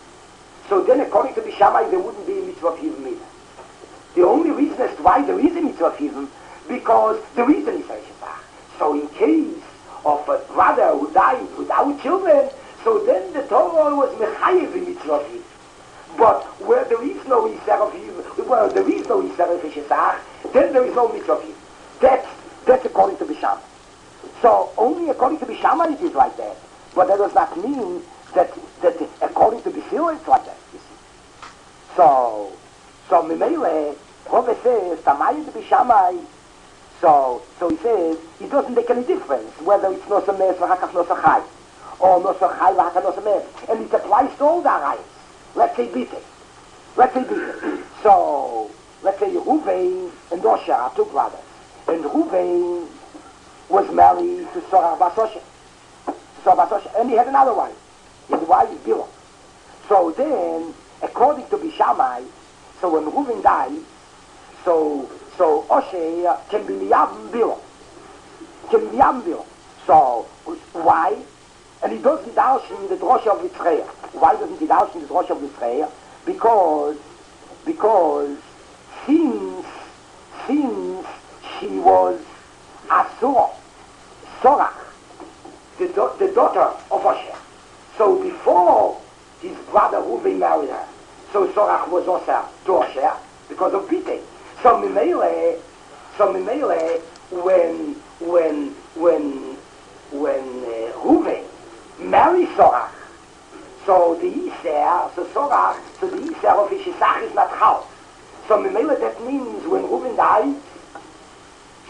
So then, according to Bishamai, there wouldn't be a mitzvah of Yivim either. The only reason as to why there is a mitzvah of Yivim, because there is an Isar of Ishesach. So in case of a brother who died without children, so then the Torah was mechayev in mitzvah of Yivim. But where there is no Isar of Yivim, well, there is no Isar of Ishesach, then there is no mitzvah of Yivim. That's, that's according to Bishamai. So only according to Bishamai it is like that. But that does not mean that, that according to Bishil it's like that, you see. So, so Mimele, Rove says, Tamayim to Bishamai, so, so he says, it doesn't make any difference whether it's Nosa Mes or Hakach Nosa Chai, or Nosa Chai or Hakach Nosa Mes. And it applies to all the Arayos. Let's say Bite. Let's say Bite. So, let's say Ruvain and Osher are two brothers. And Ruvain was married to Sorah Basosha. Sorah Basosha, and he had another wife. His wife is Bila. So then, according to Bishamai, so when Reuven died, so so Osher can be Miyam Bila. Can be Miyam Bila. So, why? And he doesn't doubt in the Drosha of Yisrael. Why doesn't he doubt in the Drosha of Yisrael? Because, because since, since she was Asura, Sorach, the, do- the daughter of Osher. So before his brother Reuven married her, so Sorach was also to Osher because of Bite. So Mimele, so Mimele, when when when when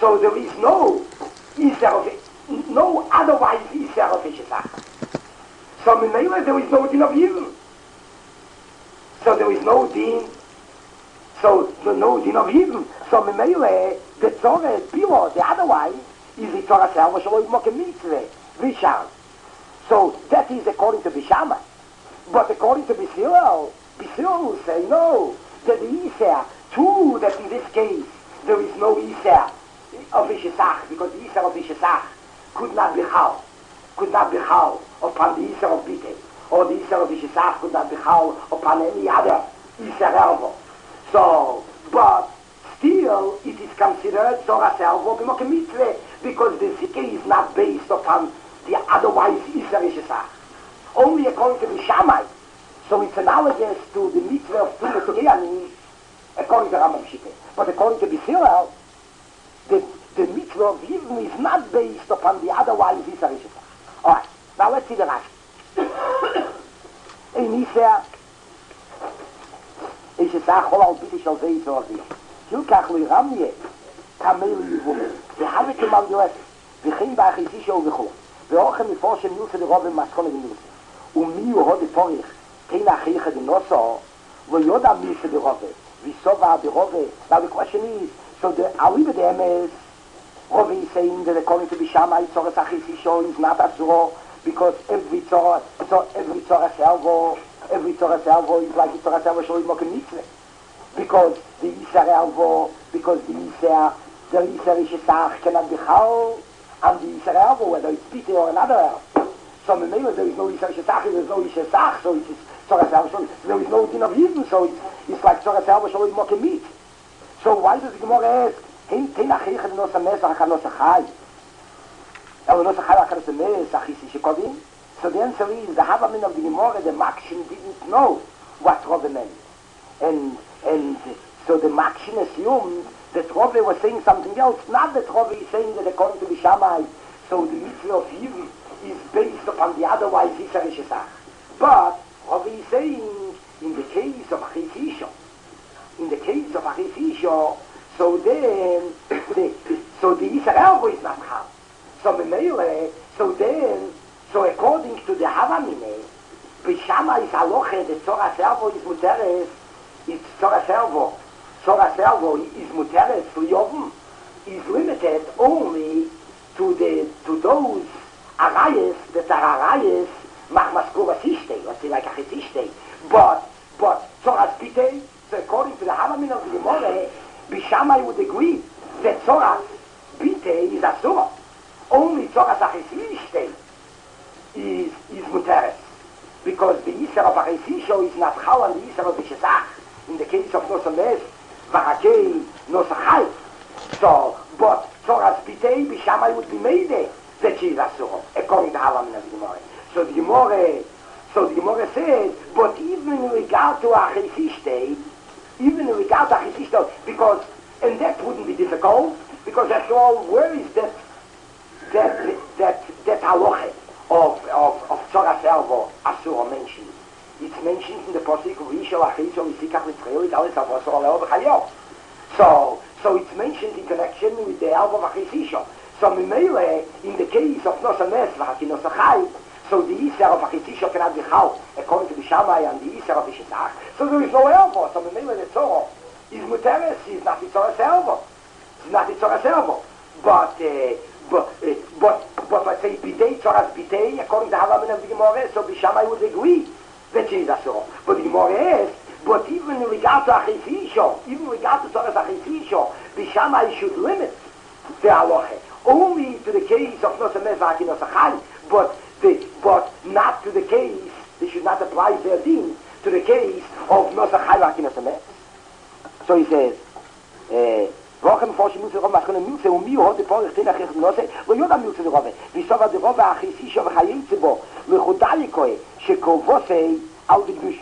So there is no Isser of no otherwise Isser of Ishesach. So Memela, there is no din of Yidden. So there is no din. So no, no din of Yidden. So Memela, the Torah below, the otherwise is the Torah Selva Shalom Mokem Mitzvah, Vishal. So that is according to Bishama. But according to Bishil, Bishil will say no, that the Isser, too, that in this case there is no Isser of Ishesach, because the Isser of Ishesach could not be Chal, could not be Chal upon the Isser of Bite, or the Isser of Ishesach could not be Chal upon any other Isser Elvo. So, but still it is considered Torah Elvo b'mokem mitzvah, because the Zikah is not based upon the otherwise Isser Ishesach. Only according to the Shammai. So it's analogous to the mitzvah of Tumas Keyani, according to Rambam Shiteh. But according to Bishil, the, the mitzvah of Yidden is not based upon the otherwise Isser Ishesach. Alright, now let's see the Rashi. Ein Isser Ishesach hol al bitte shal zei so avi. Hilkach lo Ramye, kamel yivum. V'havik mal yoet, v'chein ba'achisi shol v'chol. V'ochem mifoshem yulse l'rov v'maskone v'nilse. Umi yu hod porich, kein achicha d'noso, v'yoda mifse l'rov, v'sova d'rov. Now the question is, so the Aliba Demes, Rovi is saying that according to Bishama, Tzoras Achisisho is not Asuro, because every Tzorah, so every Tzorah Selvo, every Tzorah Selvo is like the Tzorah Selvo Shalom Mokem Mitzvah. Because the Isser Elvo, because the Isser, the Isser Ishesach cannot be Chal, and the Isser Elvo, whether it's Pite or another Elvo. So in the name there is no Isser Ishesach, there is no Ishesach, so it is Tzorah Selvo Shalom, there is no din of Yidden, so it's, it's like Tzorah Selvo Shalom Mokem Mitzvah. So why does the Gemara ask, Hein ten achicha de nosa mes, achar nosa chai? El nosa chai achar nosa mes, achisi shekodim? So the answer is, the Havamin of the Gemara, the Makshin didn't know what Rove meant. And, and so the Makshin assumed that Rove was saying something else, not that Rove is saying that according to Bishamai, so the mitzvah of Yidden is based upon the otherwise Isser Ishesach. But Rove is saying, in the case of Achisisho, in the case of Achisisho, so then, the, so the Isser Elvo is not Chal. So Memele, so then, so according to the Havamine, Bishama is Aloche, the Tzorah Elvo is Muteres, it's Tzorah Elvo. Tzorah Elvo is Muteres, Liyovim, is limited only to the, to those Arayas that are Arayas, Machmaskura Sishtei, let's say like Achisishtei. But, but Tzorah Spitei, so according to the Havamine of the Gemara, Bishamai would agree that Tzorah Bite is Asura. Only Tzorah Achisishtei is, is Muteres. Because the Isser of Achisisho is not Chal and the Isser of Ishesach. In the case of Nosa Mes, Varakei, Nosa Chai. So, but Tzorah Bite, Bishamai would be made that she is Asura, according to the Havamine of the Gemara. So the Gemara, so the Gemara says, but even in regard to Achisishtei, even in regard to Achisishtei, because, and that wouldn't be difficult, because after all, where is that, that, that, that halacha of, of, of Tzorah Elvo Asura mentioned? It's mentioned in the Pasuk of Yishol Achisho Yisikach Mitzrayel Yigalis Avosor Aleo B'Chayo. So, so it's mentioned in connection with the Elvo of Achisisho. So, Mimele, in the case of Nosa Mes, V'Haki Nosa Chai, so the Isser of Achisisho cannot be Chal, according to the Shammai and the Isser of Ishesach. So there is no Elvo. So Mimele the Tzorah is Muteres, is not the Tzorah Elvo. It's not the Tzorah Elvo. But, uh, but, uh, but, but let's say Bidei, Tzorah Bidei, according to the Havamin of the Gemara, so the Shammai would agree that she is Asura. But the Gemara is, but even in regard to Achisisho, even in regard to Tzorah Achisisho, the Shammai should limit the halacha only to the case of Nosa Mes V'Haki Nosa Chai, but the, but not to the case, they should not apply their deen to the case of Nosa Chai V'Haki Nosa Mes. So he says, Rochem Foshi Milse Rov Maskone Milse, Umi Hod the Porich Ten Achich Nose, Lo Yoda Milse the Rove, V'Sova the Rove Achisisho V'Chayetze Bo, V'Chodalikoe, Shekovosei Al Digdush.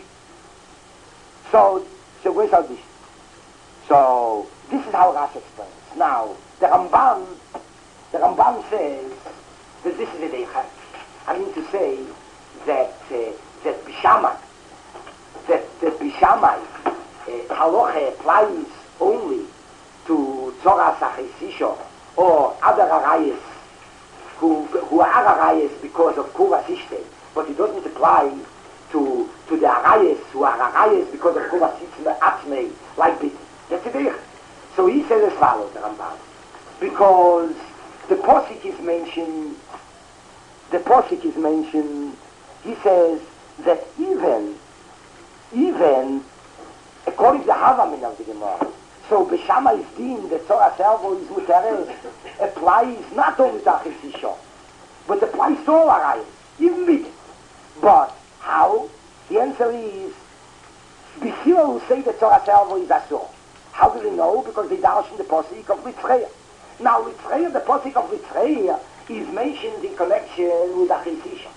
So, so where's Al Digdush? So, this is how Rashi explains. Now, the Ramban, the Ramban says that this is the Deichat. I mean to say that uh, that Bishamai, that the Bishamai uh, halacha applies only to Tzorah Achisisho or other arayas who, who are arayas because of kura sishte, but it doesn't apply to, to the arayas who are arayas because of kura sishte atmei, like this. That's the way. So he says as follows, the Rambam, because the posik is mentioned, the posik is mentioned, he says that even, even, according to the Havamin of the Gemara, so B'Shamai is din, the Torah Servo is Muteres, applies not only to Achisisho, but applies to all Arayim, even big. But how? The answer is, B'Shira will say the Torah Servo is Asur. How do they know? Because they darshan the posik of Litzreya. Now Litzreya, the posik of Litzreya, is mentioned in connection with Achisisho.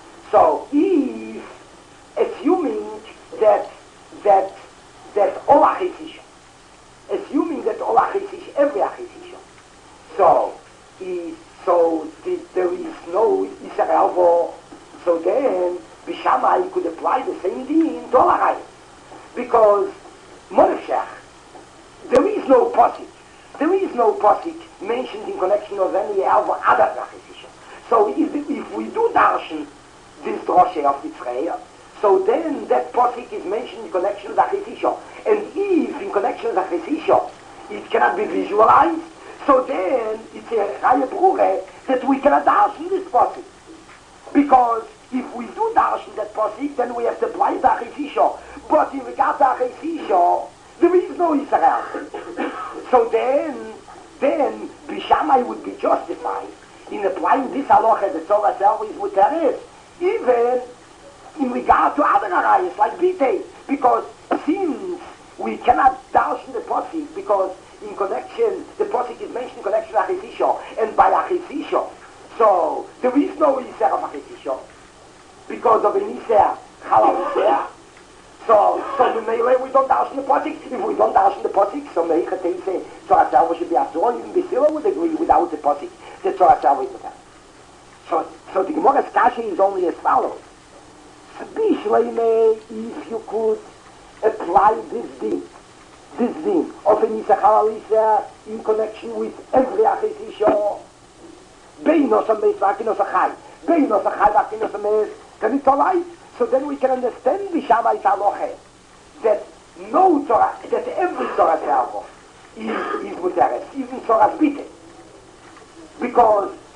So if, assuming that, that, that all Achisisho, assuming that all Achisisho, every Achisisho, so, is, so the, there is no Israel, so then B'Shamai could apply the same din to all Arayim. Because Monefshech, there is no posik, there is no posik mentioned in connection of any other Achisisho. So if, if we do darshan this droshe of Litzreya, so then that posik is mentioned in connection with Achisisho. And if in connection with Achisisho it cannot be visualized, so then it's a Raya Brure that we cannot darshan this posik. Because if we do darshan that posik, then we have to apply it to Achisisho. But in regard to Achisisho, there is no Israel. So then, then B'Shamai would be justified in applying this halacha, the Torah Servo is Muteres, even in regard to other arayas like Bitei, because since we cannot darshan the posik, because in connection, the posik is mentioned in connection with Achisisho, and by Achisisho, so there is no Iser of Achisisho, because of an Iser, Chalal Iser. So, so we may we don't darshan the posik. If we don't darshan the posik, so may they say Torah Servo should be Asur. Even B'Sila would agree without the posik, the Torah Servo is Muteres. So, so the Gemara's kasha is only as follows. If you could apply this din, this din of an Isachar in connection with every Achisisho, Beinos and Meis Vakinos Achai, Beinos Achai Vakinos and Meis, can it all right? So then we can understand B'Shamai Taloche, that no Torah, that every Torah Servo is, is Muteres, even Torah Bite. Because